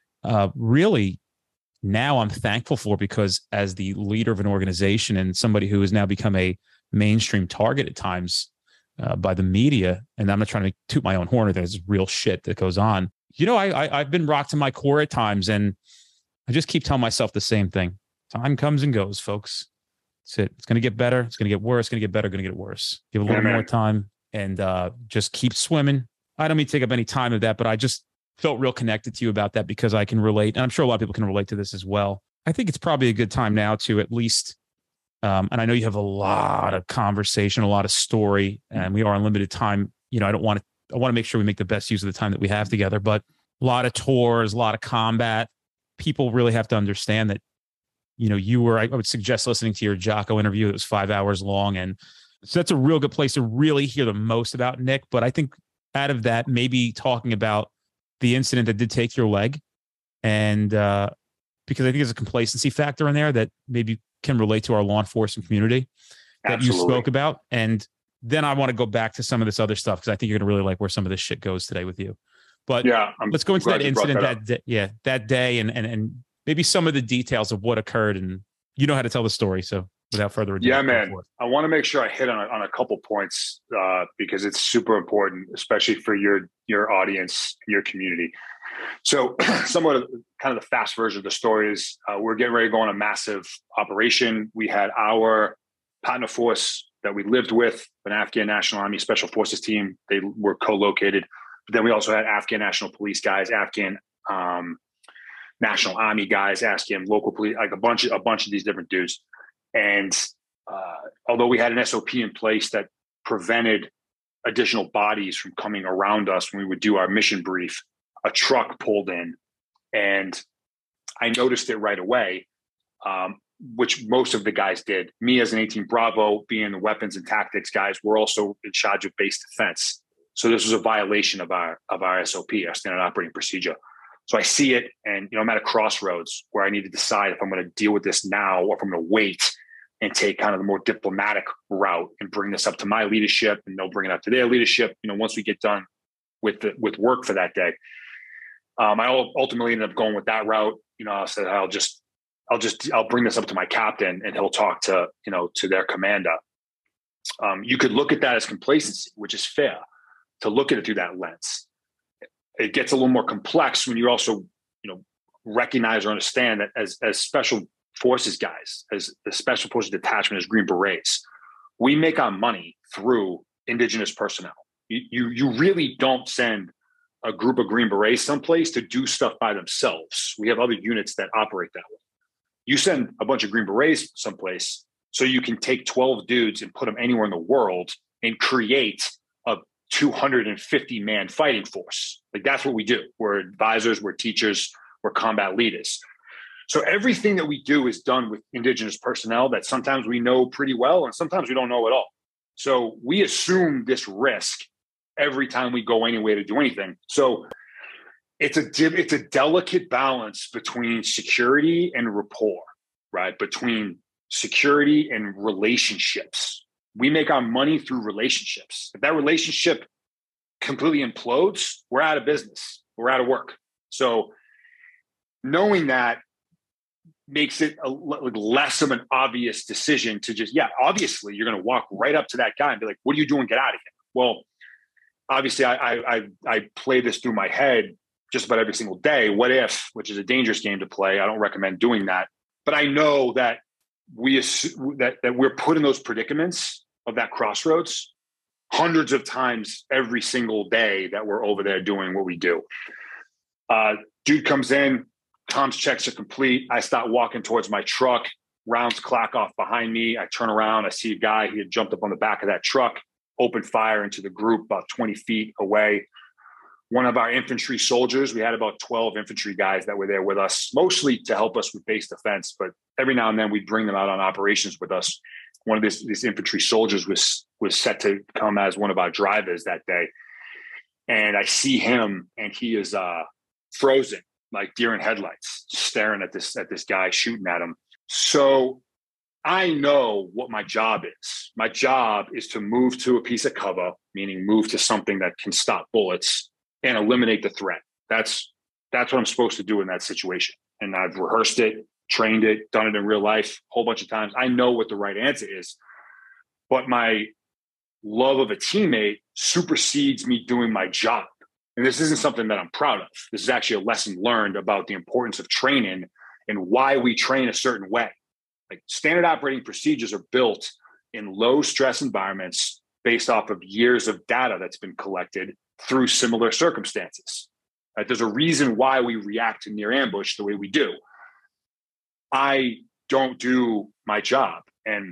really now I'm thankful for because as the leader of an organization and somebody who has now become a mainstream target at times by the media, and I'm not trying to toot my own horn, there's real shit that goes on. I've been rocked to my core at times, and I just keep telling myself the same thing. Time comes and goes, folks. That's it. It's going to get better. It's going to get worse. It's going to get better. Going to get worse. Give a little more time and just keep swimming. I don't mean to take up any time of that, but I just felt real connected to you about that because I can relate. And I'm sure a lot of people can relate to this as well. I think it's probably a good time now to at least, and I know you have a lot of conversation, a lot of story, and we are on limited time. I want to make sure we make the best use of the time that we have together, but a lot of tours, a lot of combat. People really have to understand that, I would suggest listening to your Jocko interview. It was 5 hours long. And so that's a real good place to really hear the most about Nick. But I think out of that, maybe talking about the incident that did take your leg. And because I think there's a complacency factor in there that maybe can relate to our law enforcement community that Absolutely. you spoke about. And then I want to go back to some of this other stuff because I think you're going to really like where some of this shit goes today with you. But yeah, let's go into that incident that day and maybe some of the details of what occurred. And you know how to tell the story. So without further ado. Yeah, man. I want to make sure I hit on a couple points because it's super important, especially for your audience, your community. So somewhat of kind of the fast version of the story is we're getting ready to go on a massive operation. We had our partner force that we lived with, an Afghan National Army Special Forces team. They were co-located. But then we also had Afghan National Police guys, Afghan National Army guys, Afghan local police, like a bunch of these different dudes. And although we had an SOP in place that prevented additional bodies from coming around us when we would do our mission brief, a truck pulled in, and I noticed it right away, which most of the guys did. Me as an 18 Bravo, being the weapons and tactics guys, we're also in charge of base defense. So this was a violation of our SOP, our standard operating procedure. So I see it, and I'm at a crossroads where I need to decide if I'm going to deal with this now or if I'm going to wait and take kind of the more diplomatic route and bring this up to my leadership, and they'll bring it up to their leadership. Once we get done with work for that day, I ultimately ended up going with that route. I said I'll bring this up to my captain, and he'll talk to their commander. You could look at that as complacency, which is fair to look at it through that lens. It gets a little more complex when you also, recognize or understand that as special forces guys, as the special forces detachment, as Green Berets, we make our money through indigenous personnel. You really don't send a group of Green Berets someplace to do stuff by themselves. We have other units that operate that way. You send a bunch of Green Berets someplace so you can take 12 dudes and put them anywhere in the world and create a 250-man fighting force. Like, that's what we do. We're advisors, we're teachers, we're combat leaders. So everything that we do is done with indigenous personnel that sometimes we know pretty well and sometimes we don't know at all. So we assume this risk every time we go anywhere to do anything. So it's a delicate balance between security and rapport, right? Between security and relationships. We make our money through relationships. If that relationship completely implodes, we're out of business. We're out of work. So knowing that makes it less of an obvious decision to just, obviously you're going to walk right up to that guy and be like, what are you doing? Get out of here. Well, obviously I play this through my head just about every single day. What if, which is a dangerous game to play. I don't recommend doing that. But I know that that we're put in those predicaments of that crossroads hundreds of times every single day that we're over there doing what we do. Dude comes in, comms checks are complete. I start walking towards my truck. rounds clock off behind me. I turn around. I see a guy. He had jumped up on the back of that truck, opened fire into the group about 20 feet away. One of our infantry soldiers, we had about 12 infantry guys that were there with us, mostly to help us with base defense, but every now and then we'd bring them out on operations with us. One of these infantry soldiers was set to come as one of our drivers that day. And I see him, and he is frozen, like deer in headlights, staring at this guy, shooting at him. So I know what my job is. My job is to move to a piece of cover, meaning move to something that can stop bullets and eliminate the threat. That's what I'm supposed to do in that situation. And I've rehearsed it, trained it, done it in real life a whole bunch of times. I know what the right answer is. But my love of a teammate supersedes me doing my job. And this isn't something that I'm proud of. This is actually a lesson learned about the importance of training and why we train a certain way. Like, standard operating procedures are built in low stress environments based off of years of data that's been collected through similar circumstances. Right? There's a reason why we react to near ambush the way we do. I don't do my job. And,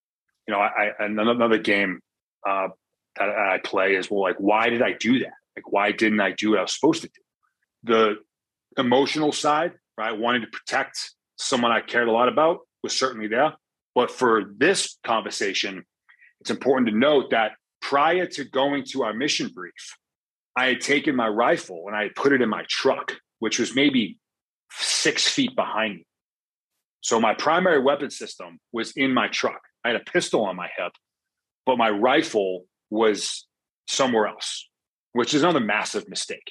another game that I play is, well, like, why did I do that? Like, why didn't I do what I was supposed to do? The emotional side, right? Wanting to protect someone I cared a lot about was certainly there. But for this conversation, it's important to note that prior to going to our mission brief, I had taken my rifle and I had put it in my truck, which was maybe 6 feet behind me. So my primary weapon system was in my truck. I had a pistol on my hip, but my rifle was somewhere else, which is another massive mistake.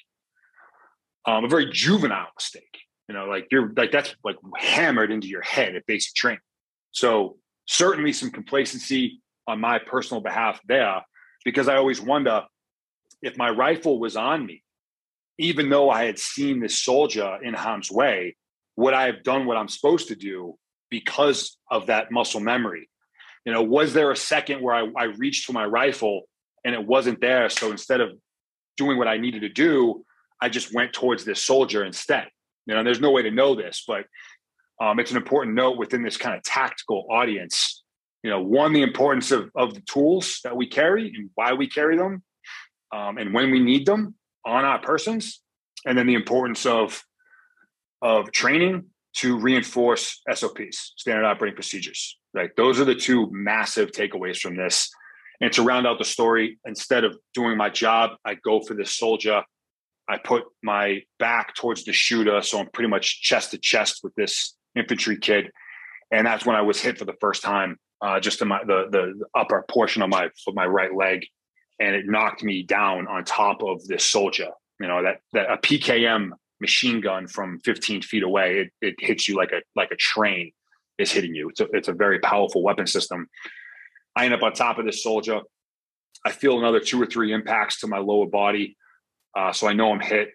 A very juvenile mistake. That's like hammered into your head at basic training. So certainly some complacency on my personal behalf there, because I always wonder if my rifle was on me, even though I had seen this soldier in harm's way, would I have done what I'm supposed to do because of that muscle memory? Was there a second where I reached for my rifle and it wasn't there? So instead of doing what I needed to do, I just went towards this soldier instead. There's no way to know this, but it's an important note within this kind of tactical audience. One, the importance of the tools that we carry and why we carry them, and when we need them on our persons, and then the importance of training to reinforce SOPs, standard operating procedures. Right? Those are the two massive takeaways from this. And to round out the story, instead of doing my job, I go for this soldier. I put my back towards the shooter, so I'm pretty much chest to chest with this infantry kid, and that's when I was hit for the first time, just in the upper portion of my right leg, and it knocked me down on top of this soldier. That a PKM machine gun from 15 feet away, it hits you like a train is hitting you. It's a very powerful weapon system. I end up on top of this soldier. I feel another 2 or 3 impacts to my lower body. So I know I'm hit.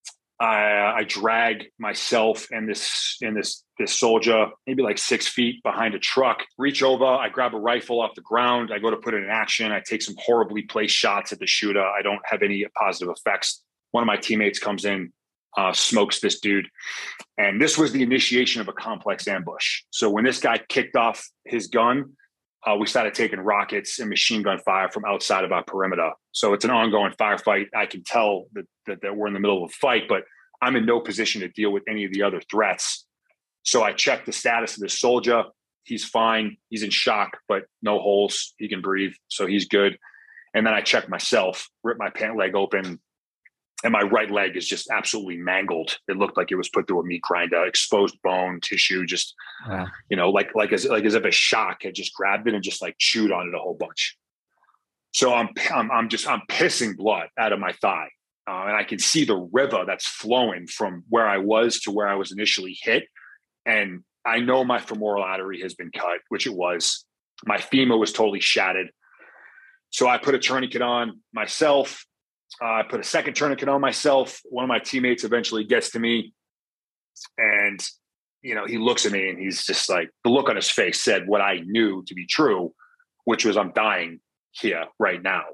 I drag myself and this soldier maybe like 6 feet behind a truck, reach over, I grab a rifle off the ground. I go to put it in action. I take some horribly placed shots at the shooter. I don't have any positive effects. One of my teammates comes in, smokes this dude. And this was the initiation of a complex ambush. So when this guy kicked off his gun, we started taking rockets and machine gun fire from outside of our perimeter. So it's an ongoing firefight. I can tell that we're in the middle of a fight, but I'm in no position to deal with any of the other threats. So I checked the status of this soldier. He's fine. He's in shock, but no holes. He can breathe. So he's good. And then I checked myself, ripped my pant leg open, and my right leg is just absolutely mangled. It looked like it was put through a meat grinder, exposed bone, tissue, just, like as if a shock had just grabbed it and just like chewed on it a whole bunch. So I'm pissing blood out of my thigh. And I can see the river that's flowing from where I was to where I was initially hit. And I know my femoral artery has been cut, which it was. My femur was totally shattered. So I put a tourniquet on myself. I put a second tourniquet on myself. One of my teammates eventually gets to me, and, he looks at me and he's just like, the look on his face said what I knew to be true, which was I'm dying here right now.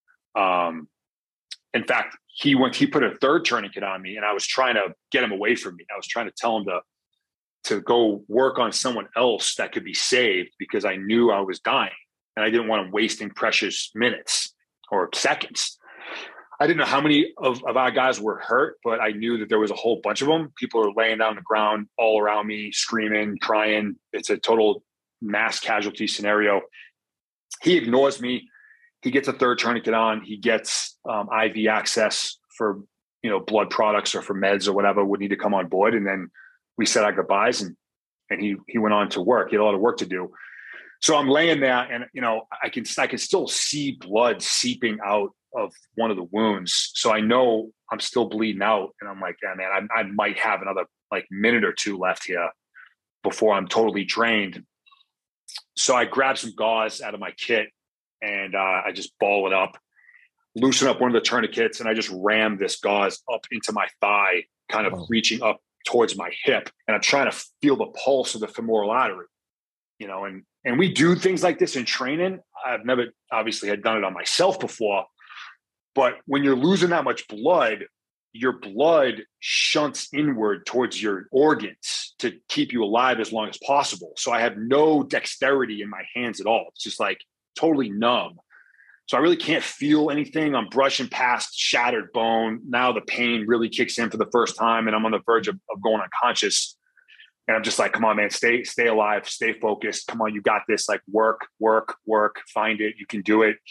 In fact, he put a third tourniquet on me, and I was trying to get him away from me. I was trying to tell him to go work on someone else that could be saved because I knew I was dying and I didn't want them wasting precious minutes or seconds. I didn't know how many of our guys were hurt, but I knew that there was a whole bunch of them. People are laying down on the ground all around me, screaming, crying. It's a total mass casualty scenario. He ignores me. He gets a third tourniquet on. He gets IV access for, blood products or for meds or whatever would need to come on board. And then we said our goodbyes and he went on to work. He had a lot of work to do. So I'm laying there and, I can still see blood seeping out of one of the wounds. So I know I'm still bleeding out. And I'm like, yeah, man, I might have another minute or two left here before I'm totally drained. So I grabbed some gauze out of my kit and I just ball it up, loosen up one of the tourniquets, and I just rammed this gauze up into my thigh, kind of reaching up towards my hip. And I'm trying to feel the pulse of the femoral artery, and we do things like this in training. I've never obviously had done it on myself before, but when you're losing that much blood, your blood shunts inward towards your organs to keep you alive as long as possible. So I have no dexterity in my hands at all. It's just totally numb. So I really can't feel anything. I'm brushing past shattered bone. Now the pain really kicks in for the first time and I'm on the verge of going unconscious. And I'm just like, come on, man, stay alive, stay focused. Come on, you got this. Work, find it. You can do it.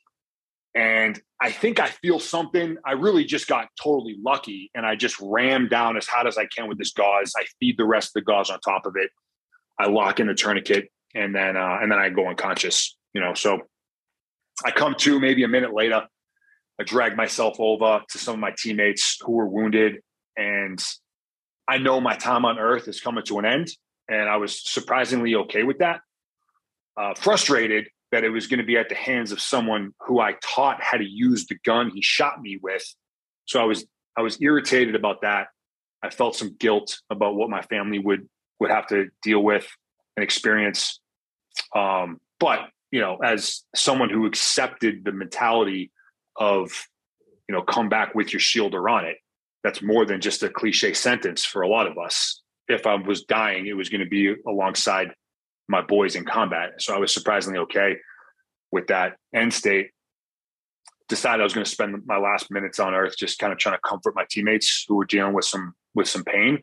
And I think I feel something. I really just got totally lucky. And I just rammed down as hard as I can with this gauze. I feed the rest of the gauze on top of it. I lock in the tourniquet and then I go unconscious, so I come to maybe a minute later. I drag myself over to some of my teammates who were wounded. And I know my time on earth is coming to an end. And I was surprisingly okay with that. Frustrated that it was going to be at the hands of someone who I taught how to use the gun he shot me with. So I was irritated about that. I felt some guilt about what my family would have to deal with and experience. But, as someone who accepted the mentality of, come back with your shield on it, that's more than just a cliche sentence for a lot of us. If I was dying, it was going to be alongside my boys in combat. So I was surprisingly okay with that end state. Decided I was going to spend my last minutes on earth just kind of trying to comfort my teammates who were dealing with some pain.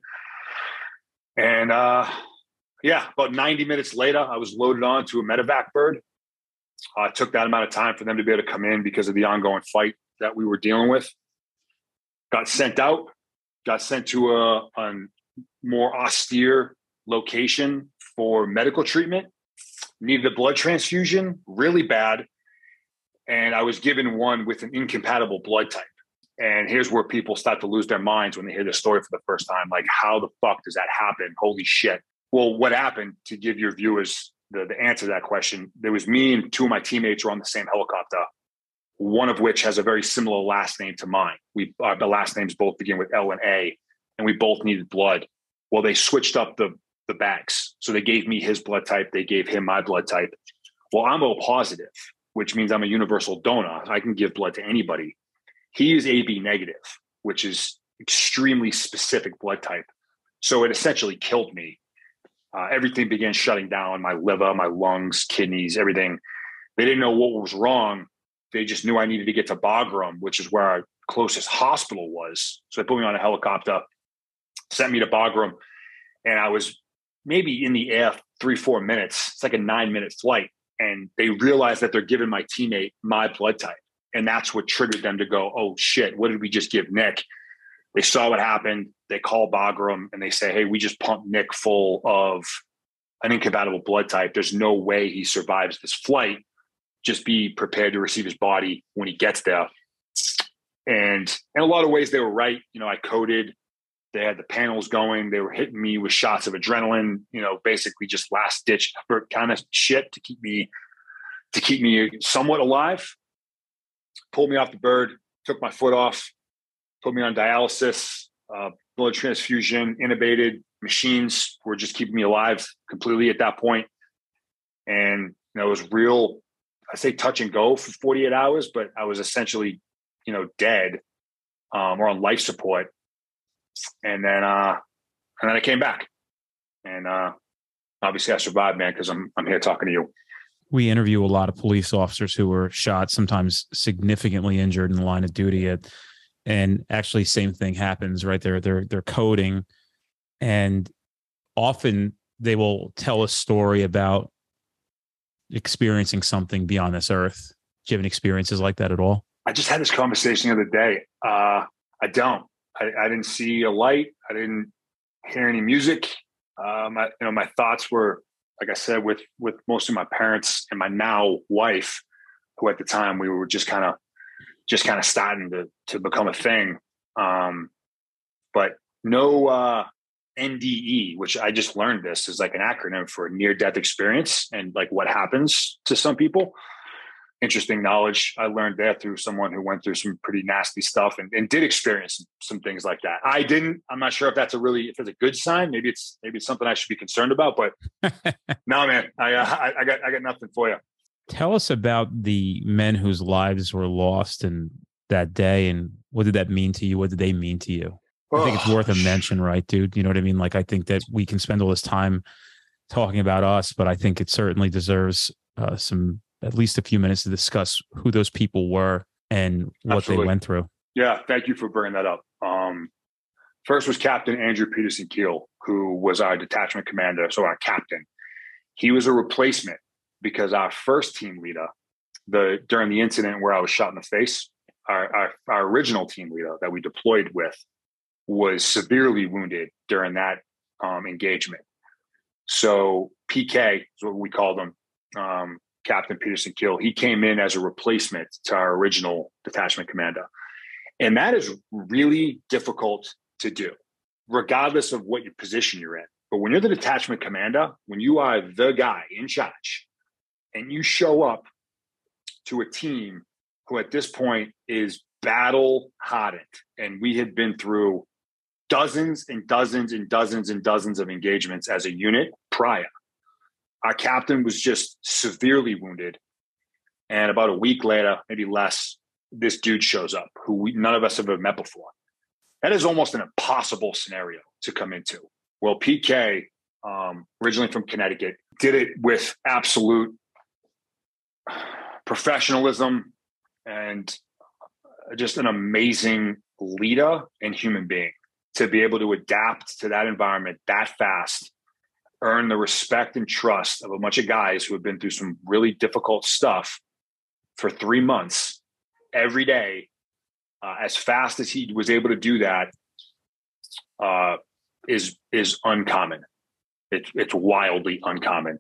And about 90 minutes later, I was loaded on to a medevac bird. It took that amount of time for them to be able to come in because of the ongoing fight that we were dealing with. Got sent to a more austere location for medical treatment, needed a blood transfusion really bad. And I was given one with an incompatible blood type. And here's where people start to lose their minds when they hear the story for the first time. How the fuck does that happen? Holy shit. Well, what happened, to give your viewers the answer to that question, there was me and two of my teammates were on the same helicopter, one of which has a very similar last name to mine. The last names both begin with L and A, and we both needed blood. Well, they switched up the bags. So they gave me his blood type. They gave him my blood type. Well, I'm O positive, which means I'm a universal donor. I can give blood to anybody. He is AB negative, which is extremely specific blood type. So it essentially killed me. Everything began shutting down, my liver, my lungs, kidneys, everything. They didn't know what was wrong. They just knew I needed to get to Bagram, which is where our closest hospital was. So they put me on a helicopter, sent me to Bagram, and I was maybe in the air 3-4 minutes. It's like a 9-minute flight. And they realized that they're giving my teammate my blood type. And that's what triggered them to go, oh shit, what did we just give Nick? They saw what happened. They call Bagram and they say, hey, we just pumped Nick full of an incompatible blood type. There's no way he survives this flight. Just be prepared to receive his body when he gets there. And in a lot of ways, they were right. I coded. They had the panels going. They were hitting me with shots of adrenaline, basically just last ditch effort kind of shit to keep me somewhat alive. Pulled me off the bird, took my foot off, put me on dialysis, blood transfusion, intubated. Machines were just keeping me alive completely at that point. And it was real, I say touch and go for 48 hours, but I was essentially, dead or on life support. And then I came back. And obviously I survived, man, because I'm here talking to you. We interview a lot of police officers who were shot, sometimes significantly injured in the line of duty. And actually, same thing happens, right? They're coding, and often they will tell a story about experiencing something beyond this earth. Do you have any experiences like that at all? I just had this conversation the other day. I don't. I didn't see a light. I didn't hear any music. My thoughts were, like I said, with most of my parents and my now wife, who at the time we were just kind of starting to become a thing. But no NDE, which I just learned this is like an acronym for near-death experience and like what happens to some people. Interesting knowledge I learned there through someone who went through some pretty nasty stuff and did experience some things like that. I didn't. I'm not sure if it's a good sign. Maybe it's something I should be concerned about. But no, man, I got nothing for you. Tell us about the men whose lives were lost in that day, and what did that mean to you? What did they mean to you? I think it's worth a mention, right, dude? You know what I mean? Like, I think that we can spend all this time talking about us, but I think it certainly deserves at least a few minutes to discuss who those people were and what Absolutely. they went through. Yeah, thank you for bringing that up. First was Captain Andrew Peterson Keel, who was our detachment commander, so our captain. He was a replacement because our first team leader, during the incident where I was shot in the face, our original team leader that we deployed with was severely wounded during that engagement. So PK is what we called him, Captain Peterson Keel. He came in as a replacement to our original detachment commander. And that is really difficult to do, regardless of what your position you're in. But when you're the detachment commander, when you are the guy in charge and you show up to a team who at this point is battle hardened, and we had been through dozens and dozens and dozens and dozens of engagements as a unit prior. Our captain was just severely wounded. And about a week later, maybe less, this dude shows up who none of us have ever met before. That is almost an impossible scenario to come into. Well, PK, originally from Connecticut, did it with absolute professionalism and just an amazing leader and human being to be able to adapt to that environment that fast, earn the respect and trust of a bunch of guys who have been through some really difficult stuff for 3 months every day, as fast as he was able to do that, is uncommon. It's wildly uncommon.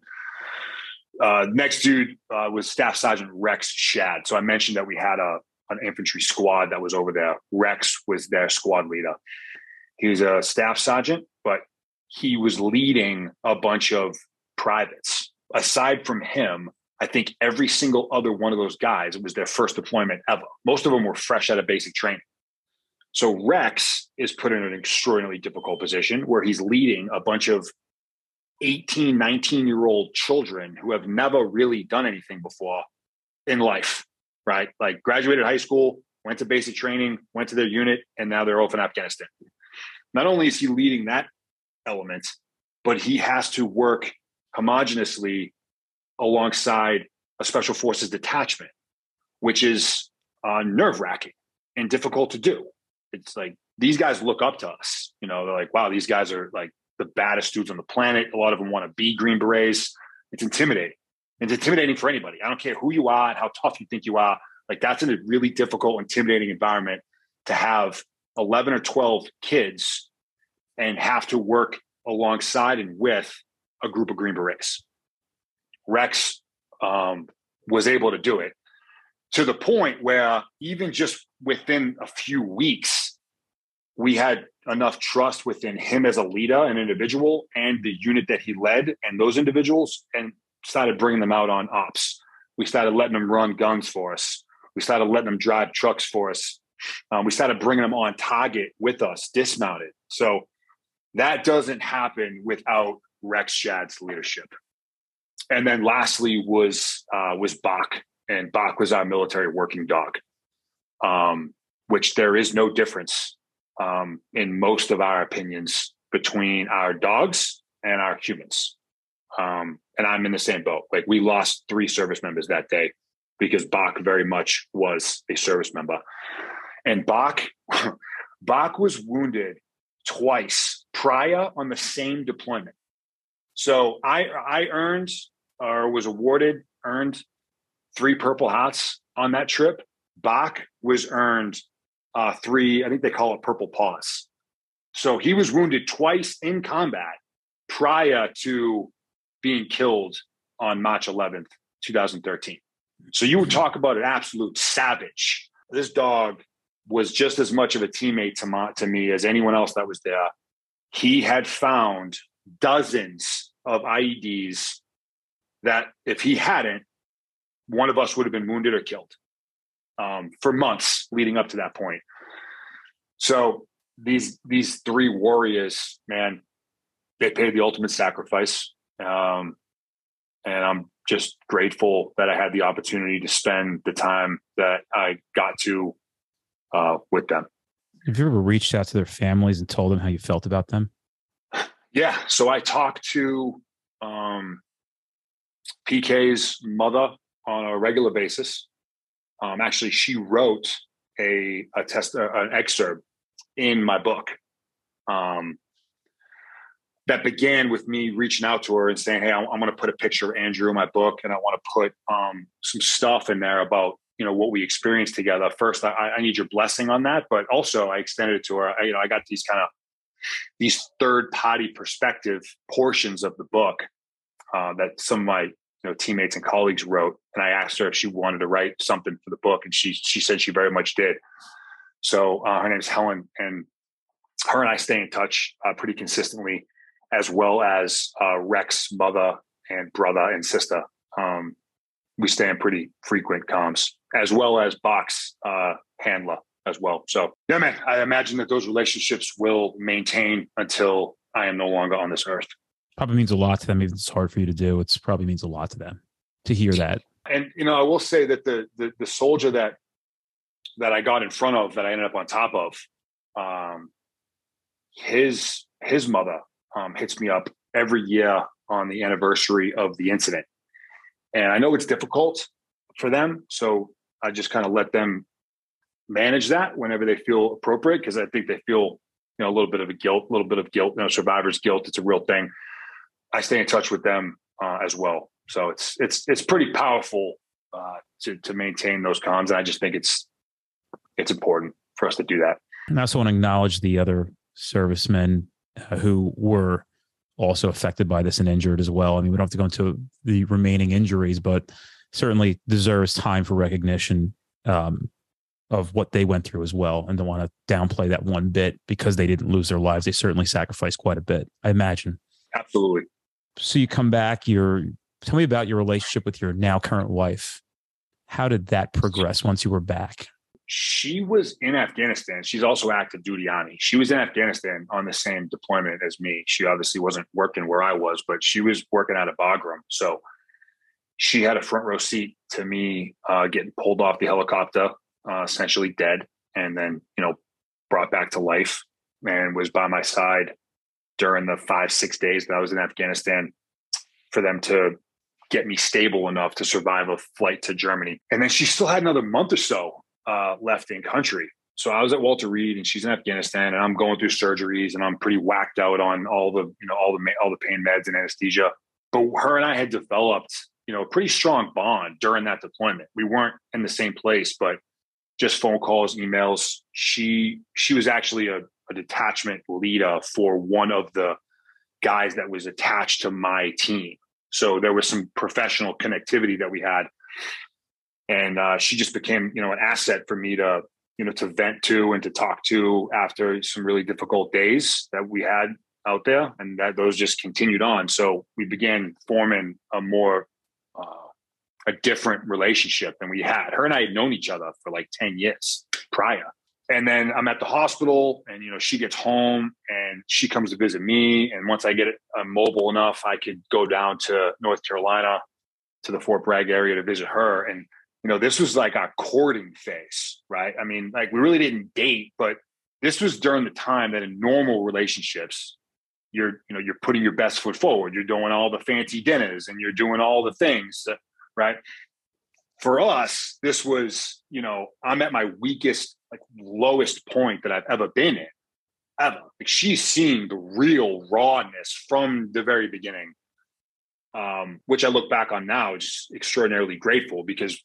Next dude was Staff Sergeant Rex Shad. So I mentioned that we had an infantry squad that was over there. Rex was their squad leader. He was a staff sergeant, but he was leading a bunch of privates. Aside from him, I think every single other one of those guys, it was their first deployment ever. Most of them were fresh out of basic training. So Rex is put in an extraordinarily difficult position where he's leading a bunch of 18, 19-year-old children who have never really done anything before in life, right? Like graduated high school, went to basic training, went to their unit, and now they're off in Afghanistan. Not only is he leading that element, but he has to work homogeneously alongside a special forces detachment, which is nerve-wracking and difficult to do. It's like these guys look up to us. You know, they're like, wow, these guys are like the baddest dudes on the planet. A lot of them want to be Green Berets. It's intimidating. It's intimidating for anybody. I don't care who you are and how tough you think you are. Like that's in a really difficult, intimidating environment to have 11 or 12 kids and have to work alongside and with a group of Green Berets. Rex was able to do it to the point where even just within a few weeks, we had enough trust within him as a leader, an individual, and the unit that he led and those individuals, and started bringing them out on ops. We started letting them run guns for us. We started letting them drive trucks for us. We started bringing them on target with us, dismounted. So that doesn't happen without Rex Shad's leadership. And then lastly was Bach, and Bach was our military working dog, which there is no difference in most of our opinions between our dogs and our humans. And I'm in the same boat. Like, we lost 3 service members that day because Bach very much was a service member. And Bach was wounded twice prior on the same deployment. So I earned 3 Purple Hearts on that trip. Bach was earned 3, I think they call it Purple Paws. So he was wounded twice in combat prior to being killed on March 11th, 2013. So you would talk about an absolute savage. This dog was just as much of a teammate to me as anyone else that was there. He had found dozens of IEDs that if he hadn't, one of us would have been wounded or killed for months leading up to that point. So these 3 warriors, man, they paid the ultimate sacrifice. And I'm just grateful that I had the opportunity to spend the time that I got to with them. Have you ever reached out to their families and told them how you felt about them? Yeah. So I talked to PK's mother on a regular basis. Actually, she wrote an excerpt in my book that began with me reaching out to her and saying, "Hey, I'm going to put a picture of Andrew in my book, and I want to put some stuff in there about what we experienced together. First, I need your blessing on that, but also I extended it to her. I got these third-party perspective portions of the book that some of my teammates and colleagues wrote, and I asked her if she wanted to write something for the book, and she said she very much did. So her name is Helen, and her and I stay in touch pretty consistently, as well as Rex's mother and brother and sister. We stay in pretty frequent comms, as well as Bach's handler as well. So yeah, man, I imagine that those relationships will maintain until I am no longer on this earth. Probably means a lot to them. Even if it's hard for you to do, it's probably means a lot to them to hear that. And I will say that the soldier that I got in front of, that I ended up on top of, his mother hits me up every year on the anniversary of the incident. And I know it's difficult for them, so I just kind of let them manage that whenever they feel appropriate, because I think they feel a little bit of guilt, survivor's guilt. It's a real thing. I stay in touch with them as well. So it's pretty powerful to maintain those comms, and I just think it's important for us to do that. And I also want to acknowledge the other servicemen who were also affected by this and injured as well. I mean, we don't have to go into the remaining injuries, but certainly deserves time for recognition of what they went through as well. And don't want to downplay that one bit because they didn't lose their lives. They certainly sacrificed quite a bit, I imagine. Absolutely. So you come back, tell me about your relationship with your now current wife. How did that progress once you were back? She was in Afghanistan. She's also active duty Army. She was in Afghanistan on the same deployment as me. She obviously wasn't working where I was, but she was working out of Bagram. So she had a front row seat to me getting pulled off the helicopter, essentially dead, and then, brought back to life, and was by my side during the 5-6 days that I was in Afghanistan for them to get me stable enough to survive a flight to Germany. And then she still had another month or so left in country. So I was at Walter Reed and she's in Afghanistan, and I'm going through surgeries and I'm pretty whacked out on all the pain meds and anesthesia. But her and I had developed, a pretty strong bond during that deployment. We weren't in the same place, but just phone calls, emails. She was actually a detachment leader for one of the guys that was attached to my team. So there was some professional connectivity that we had. And she just became, an asset for me to vent to and to talk to after some really difficult days that we had out there, and that those just continued on. So we began forming a different relationship than we had. Her and I had known each other for like 10 years prior. And then I'm at the hospital, and, she gets home and she comes to visit me. And once I get mobile enough, I could go down to North Carolina to the Fort Bragg area to visit her. And, this was like our courting phase, right? I mean, like, we really didn't date, but this was during the time that in normal relationships, you're putting your best foot forward. You're doing all the fancy dinners and you're doing all the things, right? For us, this was, I'm at my weakest, like lowest point that I've ever been in, ever. Like she's seeing the real rawness from the very beginning, which I look back on now, just extraordinarily grateful, because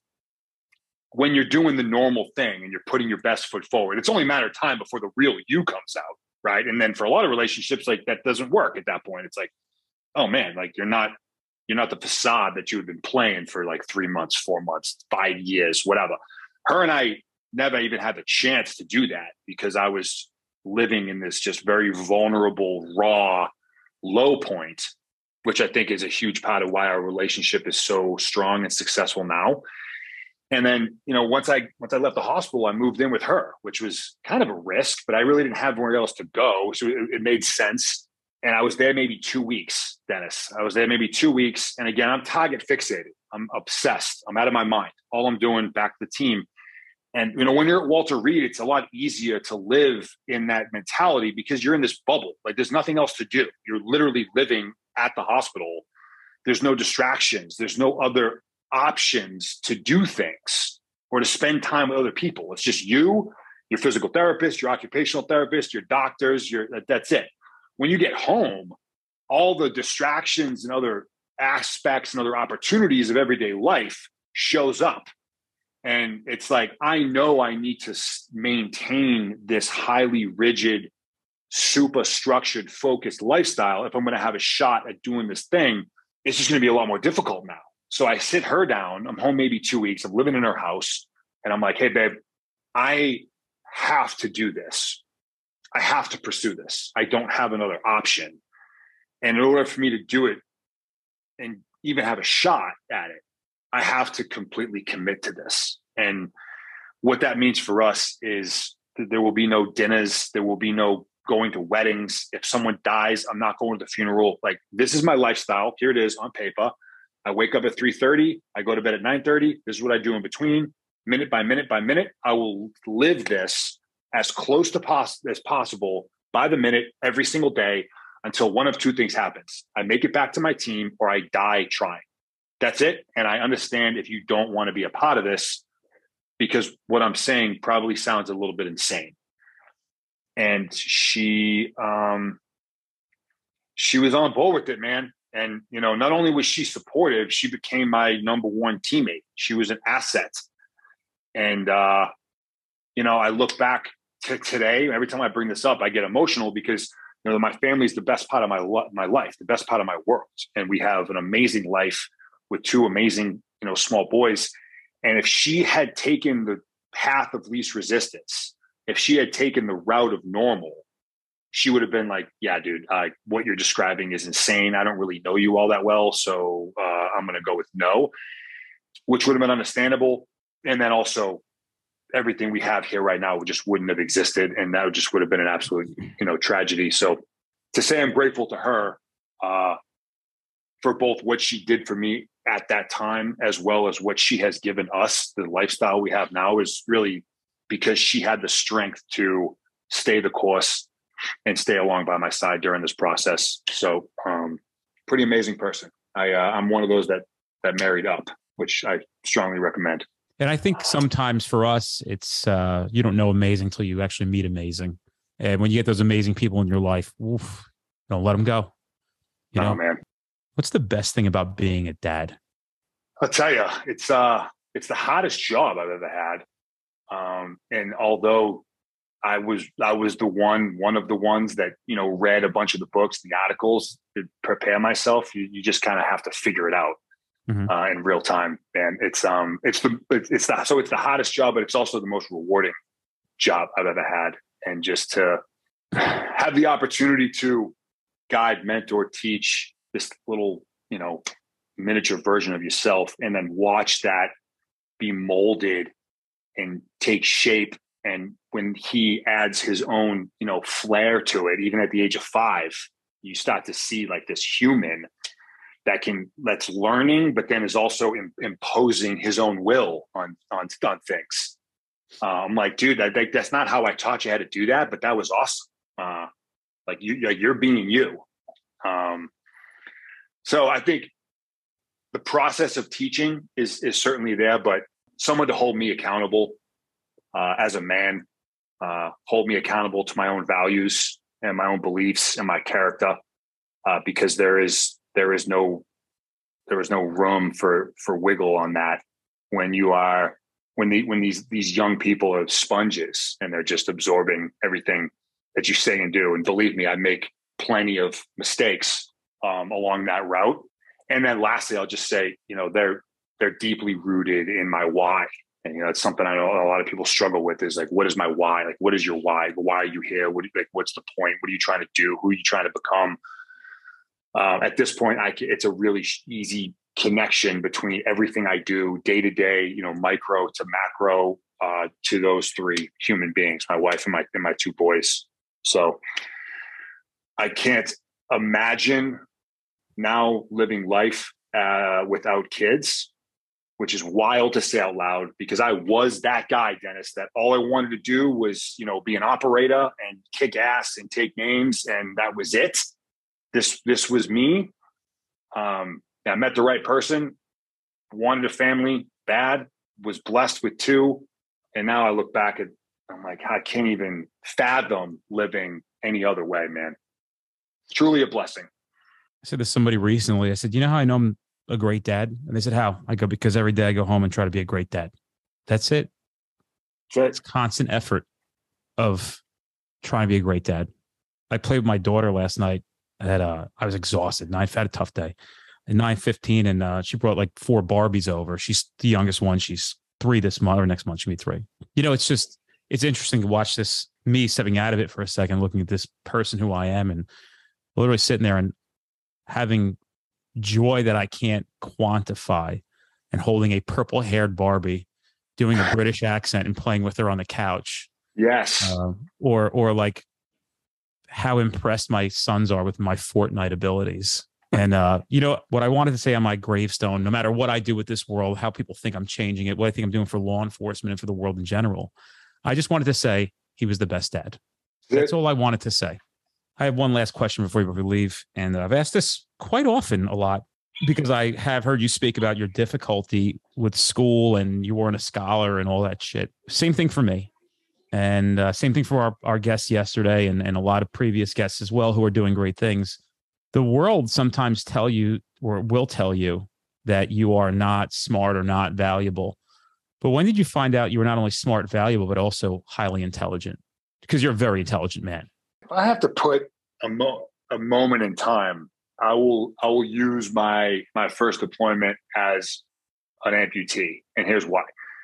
when you're doing the normal thing and you're putting your best foot forward, it's only a matter of time before the real you comes out, right? And then for a lot of relationships, like that doesn't work at that point. It's like, oh man, like you're not the facade that you had been playing for like 3 months, 4 months, 5 years, whatever. Her and I never even had the chance to do that because I was living in this just very vulnerable, raw, low point, which I think is a huge part of why our relationship is so strong and successful now. And then, once I left the hospital, I moved in with her, which was kind of a risk, but I really didn't have anywhere else to go. So it made sense. And I was there maybe 2 weeks, Dennis. I was there maybe 2 weeks. And again, I'm target fixated. I'm obsessed. I'm out of my mind. All I'm doing, back to the team. And, when you're at Walter Reed, it's a lot easier to live in that mentality because you're in this bubble. Like there's nothing else to do. You're literally living at the hospital. There's no distractions. There's no other options to do things or to spend time with other people. It's just you, your physical therapist, your occupational therapist, your doctors, that's it. When you get home, all the distractions and other aspects and other opportunities of everyday life shows up. And it's like, I know I need to maintain this highly rigid, super structured, focused lifestyle. If I'm going to have a shot at doing this thing, it's just going to be a lot more difficult now. So I sit her down. I'm home maybe 2 weeks. I'm living in her house. And I'm like, hey, babe, I have to do this. I have to pursue this. I don't have another option. And in order for me to do it and even have a shot at it, I have to completely commit to this. And what that means for us is that there will be no dinners. There will be no going to weddings. If someone dies, I'm not going to the funeral. Like, this is my lifestyle. Here it is on paper. I wake up at 3:30. I go to bed at 9:30. This is what I do in between. Minute by minute by minute, I will live this as close to as possible by the minute every single day until one of two things happens. I make it back to my team or I die trying. That's it. And I understand if you don't want to be a part of this, because what I'm saying probably sounds a little bit insane. And she was on board with it, man. And, not only was she supportive, she became my number one teammate. She was an asset. And, I look back to today, every time I bring this up, I get emotional because, my family is the best part of my life, the best part of my world. And we have an amazing life with two amazing, small boys. And if she had taken the path of least resistance, if she had taken the route of normal, she would have been like, yeah, dude, what you're describing is insane. I don't really know you all that well. So I'm going to go with no, which would have been understandable. And then also everything we have here right now just wouldn't have existed. And that just would have been an absolute, tragedy. So to say I'm grateful to her for both what she did for me at that time, as well as what she has given us, the lifestyle we have now, is really because she had the strength to stay the course and stay along by my side during this process. So pretty amazing person. I'm one of those that married up, which I strongly recommend. And I think sometimes for us, it's you don't know amazing until you actually meet amazing. And when you get those amazing people in your life, oof, don't let them go. Oh, man. What's the best thing about being a dad? I'll tell you, it's the hardest job I've ever had. And although I was the one of the ones that, read a bunch of the books, the articles to prepare myself, you just kind of have to figure it out in real time. And it's the hardest job, but it's also the most rewarding job I've ever had. And just to have the opportunity to guide, mentor, teach this little, miniature version of yourself, and then watch that be molded and take shape. And when he adds his own, flair to it, even at the age of 5, you start to see like this human that's learning, but then is also imposing his own will on things. I'm like, dude, that's not how I taught you how to do that, but that was awesome. You're being you. So I think the process of teaching is certainly there, but someone to hold me accountable as a man, hold me accountable to my own values and my own beliefs and my character, because there is no room for wiggle on that when these young people are sponges and they're just absorbing everything that you say and do. And believe me, I make plenty of mistakes along that route. And then lastly, I'll just say, they're deeply rooted in my why. And, it's something I know a lot of people struggle with is like, what is my why? Like, what is your why? Why are you here? What's the point? What are you trying to do? Who are you trying to become? At this point, it's a really easy connection between everything I do day to day, micro to macro, to those three human beings, my wife and my two boys. So I can't imagine now living life without kids, which is wild to say out loud, because I was that guy, Dennis, that all I wanted to do was, be an operator and kick ass and take names. And that was it. This was me. I met the right person, wanted a family bad, was blessed with two. And now I look back I'm like, I can't even fathom living any other way, man. Truly a blessing. I said to somebody recently, I said, you know how I know I'm a great dad? And they said, how? I go, because every day I go home and try to be a great dad. That's it. It's constant effort of trying to be a great dad. I played with my daughter last night. I was exhausted. I've had a tough day. At 9:15, and she brought like 4 Barbies over. She's the youngest one. She's 3 this month, or next month she'll be 3. It's interesting to watch this, me stepping out of it for a second, looking at this person who I am, and literally sitting there and having joy that I can't quantify, and holding a purple-haired Barbie, doing a British accent and playing with her on the couch. Yes. Or like how impressed my sons are with my Fortnite abilities. And what I wanted to say on my gravestone, no matter what I do with this world, how people think I'm changing it, what I think I'm doing for law enforcement and for the world in general, I just wanted to say he was the best dad. That's all I wanted to say. I have one last question before we leave. And I've asked this quite often a lot, because I have heard you speak about your difficulty with school and you weren't a scholar and all that shit. Same thing for me. And same thing for our guests yesterday and a lot of previous guests as well who are doing great things. The world sometimes will tell you that you are not smart or not valuable. But when did you find out you were not only smart, valuable, but also highly intelligent? Because you're a very intelligent man. If I have to put a moment in time, I will use my first deployment as an amputee. And here's why.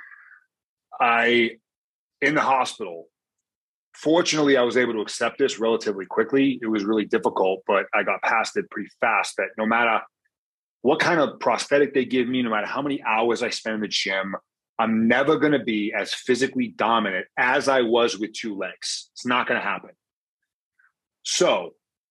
In the hospital, fortunately, I was able to accept this relatively quickly. It was really difficult, but I got past it pretty fast, that no matter what kind of prosthetic they give me, no matter how many hours I spend in the gym, I'm never going to be as physically dominant as I was with 2 legs. It's not going to happen. So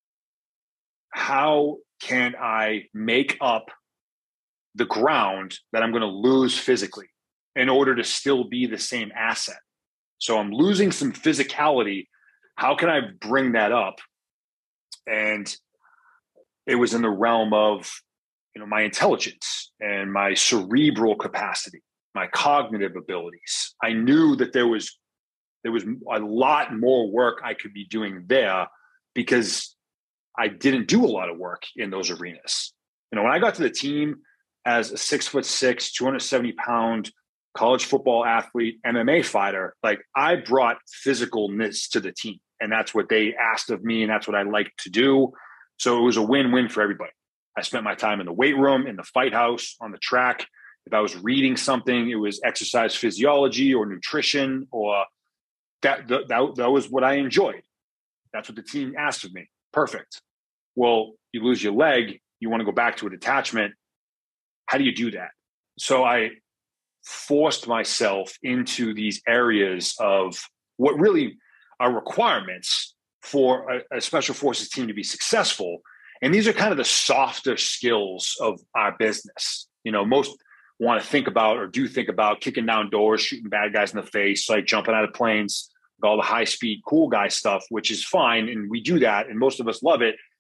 how can I make up the ground that I'm going to lose physically in order to still be the same asset? So I'm losing some physicality. How can I bring that up? And it was in the realm of, my intelligence and my cerebral capacity, my cognitive abilities. I knew that there was a lot more work I could be doing there, because I didn't do a lot of work in those arenas. When I got to the team as a 6'6", 270-pound college football athlete, MMA fighter, like I brought physicalness to the team, and that's what they asked of me. And that's what I like to do. So it was a win-win for everybody. I spent my time in the weight room, in the fight house, on the track. If I was reading something, it was exercise physiology or nutrition, or that was what I enjoyed. That's what the team asked of me. Perfect. Well, you lose your leg, you want to go back to a detachment. How do you do that? So I forced myself into these areas of what really are requirements for a special forces team to be successful. And these are kind of the softer skills of our business. Most want to think about or do think about kicking down doors, shooting bad guys in the face, like jumping out of planes, all the high speed, cool guy stuff, which is fine. And we do that. And most of us love it.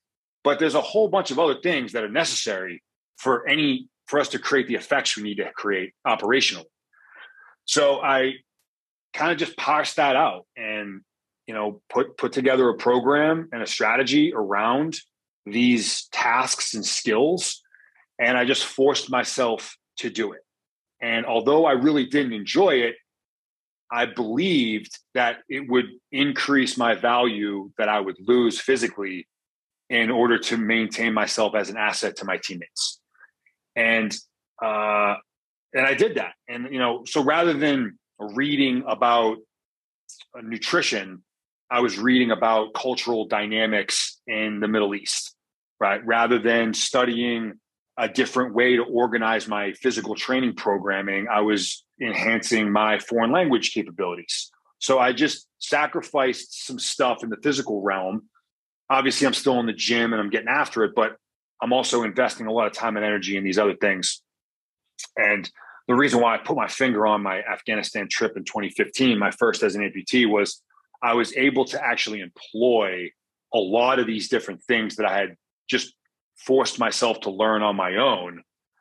but there's a whole bunch of other things that are necessary for us to create the effects we need to create operationally. So I kind of just parsed that out and, put together a program and a strategy around these tasks and skills. And I just forced myself to do it. And although I really didn't enjoy it, I believed that it would increase my value that I would lose physically in order to maintain myself as an asset to my teammates. And I did that. And, so rather than reading about nutrition, I was reading about cultural dynamics in the Middle East, right? Rather than studying a different way to organize my physical training programming, I was enhancing my foreign language capabilities. So I just sacrificed some stuff in the physical realm. Obviously, I'm still in the gym and I'm getting after it, but I'm also investing a lot of time and energy in these other things. And the reason why I put my finger on my Afghanistan trip in 2015, my first as an amputee, was I was able to actually employ a lot of these different things that I had just forced myself to learn on my own.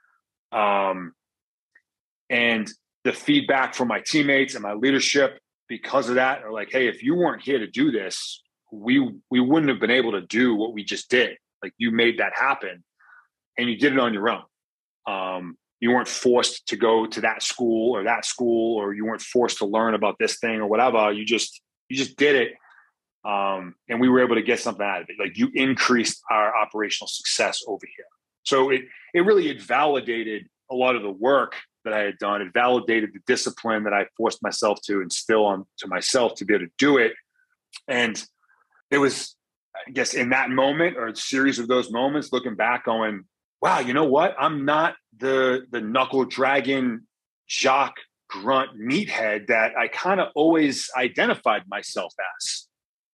And the feedback from my teammates and my leadership because of that are like, hey, if you weren't here to do this, we wouldn't have been able to do what we just did. Like, you made that happen and you did it on your own. You weren't forced to go to that school, or you weren't forced to learn about this thing or whatever. You just did it. And we were able to get something out of it. Like, you increased our operational success over here. So it validated a lot of the work that I had done. It validated the discipline that I forced myself to instill onto myself to be able to do it. And it was, I guess, in that moment, or a series of those moments, looking back going, wow, you know what? I'm not the knuckle dragon jock grunt meathead that I kind of always identified myself as.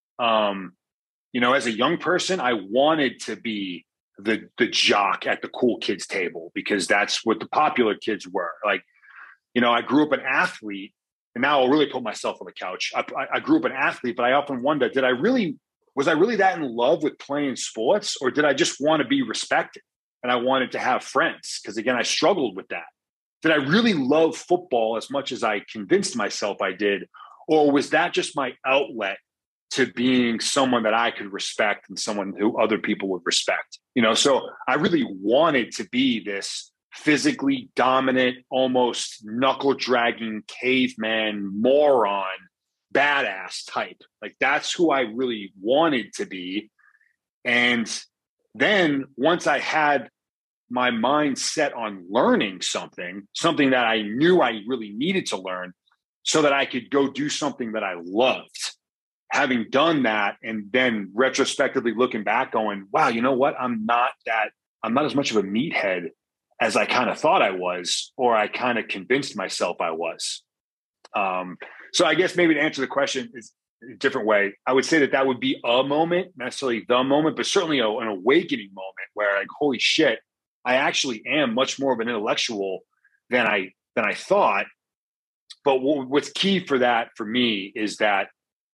As a young person, I wanted to be the jock at the cool kids table because that's what the popular kids were. Like, I grew up an athlete, and now I'll really put myself on the couch. I grew up an athlete, but I often wonder, was I really that in love with playing sports, or did I just want to be respected and I wanted to have friends? Because again, I struggled with that. Did I really love football as much as I convinced myself I did? Or was that just my outlet to being someone that I could respect and someone who other people would respect? So I really wanted to be this physically dominant, almost knuckle dragging caveman moron, badass type. Like, that's who I really wanted to be. And then once I had my mind set on learning something that I knew I really needed to learn so that I could go do something that I loved. Having done that, and then retrospectively looking back going, wow, you know what? I'm not as much of a meathead as I kind of thought I was, or I kind of convinced myself I was. So I guess maybe to answer the question is a different way, I would say that would be a moment, necessarily the moment, but certainly an awakening moment where, like, holy shit, I actually am much more of an intellectual than I thought. But what's key for me is that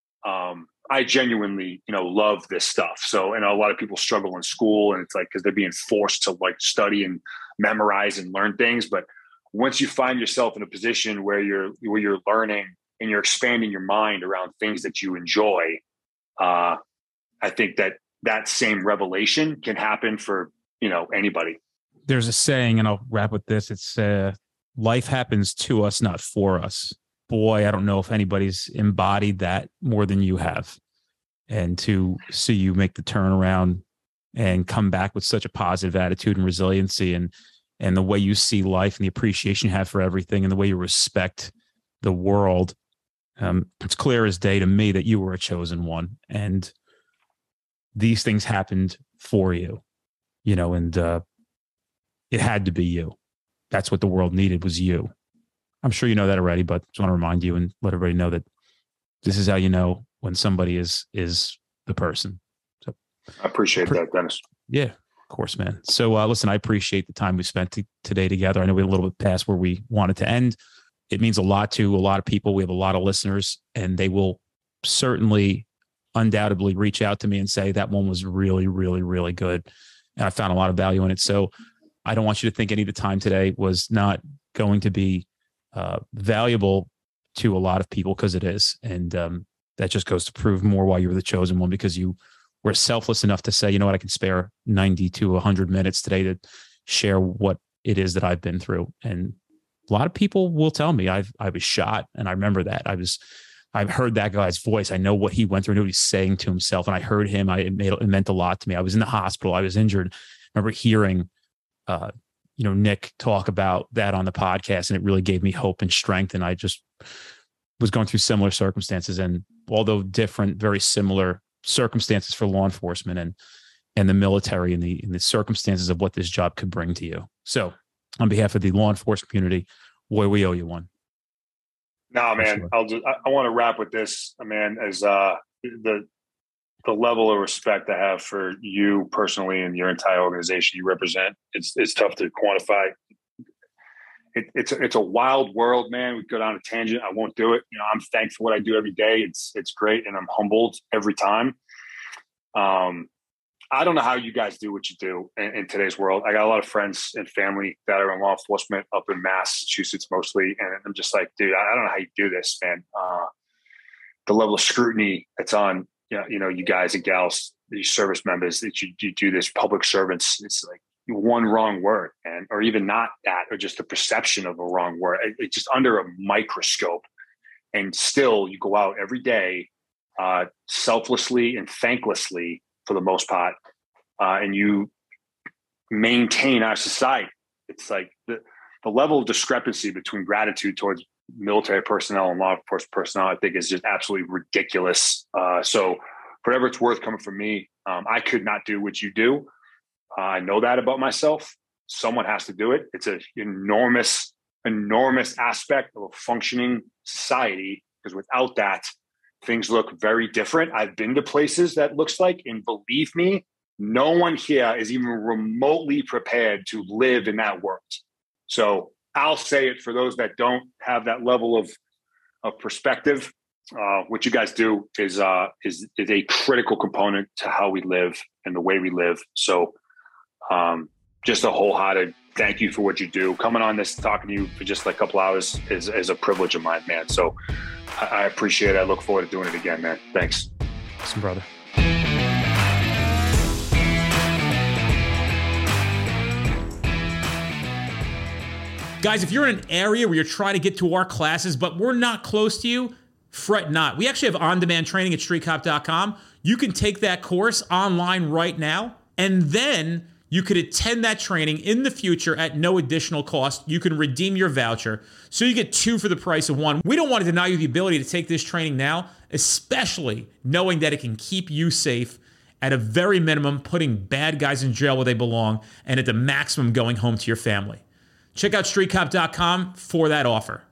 I genuinely, love this stuff. So, and a lot of people struggle in school, and it's like, because they're being forced to like study and memorize and learn things. But once you find yourself in a position where you're learning and you're expanding your mind around things that you enjoy, I think that same revelation can happen for, anybody. There's a saying, and I'll wrap with this. It's life happens to us, not for us. Boy, I don't know if anybody's embodied that more than you have. And to see you make the turnaround and come back with such a positive attitude and resiliency, and the way you see life and the appreciation you have for everything and the way you respect the world, it's clear as day to me that you were a chosen one. And these things happened for you, and it had to be you. That's what the world needed, was you. I'm sure you know that already, but just want to remind you and let everybody know that this is how you know when somebody is the person. So I appreciate that, Dennis. Yeah, of course, man. So listen, I appreciate the time we spent today together. I know we're a little bit past where we wanted to end. It means a lot to a lot of people. We have a lot of listeners, and they will certainly undoubtedly reach out to me and say that one was really, really, really good. And I found a lot of value in it. So I don't want you to think any of the time today was not going to be valuable to a lot of people, because it is. And that just goes to prove more why you were the chosen one, because you were selfless enough to say, you know what, I can spare 90 to 100 minutes today to share what it is that I've been through. And a lot of people will tell me I was shot. And I remember that. I've heard that guy's voice. I know what he went through, I know what he's saying to himself. And I heard him. It meant a lot to me. I was in the hospital. I was injured. I remember hearing, Nick talk about that on the podcast, and it really gave me hope and strength. And I just was going through similar circumstances, and although different, very similar circumstances for law enforcement and the military, and the circumstances of what this job could bring to you. So on behalf of the law enforcement community, boy, we owe you one. No, man, sure. I want to wrap with this, man, as the level of respect I have for you personally and your entire organization you represent. It's tough to quantify. It's a wild world, man. We go down a tangent. I won't do it. I'm thankful for what I do every day. It's great. And I'm humbled every time. I don't know how you guys do what you do in today's world. I got a lot of friends and family that are in law enforcement up in Massachusetts mostly. And I'm just like, dude, I don't know how you do this, man. The level of scrutiny that's on, you guys and gals, these service members, that you do this, public servants. It's like one wrong word, or even not that, or just the perception of a wrong word. It's just under a microscope. And still you go out every day, selflessly and thanklessly for the most part, and you maintain our society. It's like the level of discrepancy between gratitude towards military personnel and law enforcement personnel, I think, is just absolutely ridiculous. So for whatever it's worth coming from me, I could not do what you do. I know that about myself. Someone has to do it. It's an enormous aspect of a functioning society, because without that, things look very different. I've been to places that looks like, and believe me, no one here is even remotely prepared to live in that world. So I'll say it for those that don't have that level of perspective. What you guys do is a critical component to how we live and the way we live. So just a wholehearted thank you for what you do. Coming on this, talking to you for just like a couple hours is a privilege of mine, man. So I appreciate it. I look forward to doing it again, man. Thanks. Awesome, brother. Guys, if you're in an area where you're trying to get to our classes, but we're not close to you, fret not. We actually have on-demand training at streetcop.com. You can take that course online right now, and then you could attend that training in the future at no additional cost. You can redeem your voucher, so you get 2 for the price of 1. We don't want to deny you the ability to take this training now, especially knowing that it can keep you safe, at a very minimum, putting bad guys in jail where they belong, and at the maximum, going home to your family. Check out streetcop.com for that offer.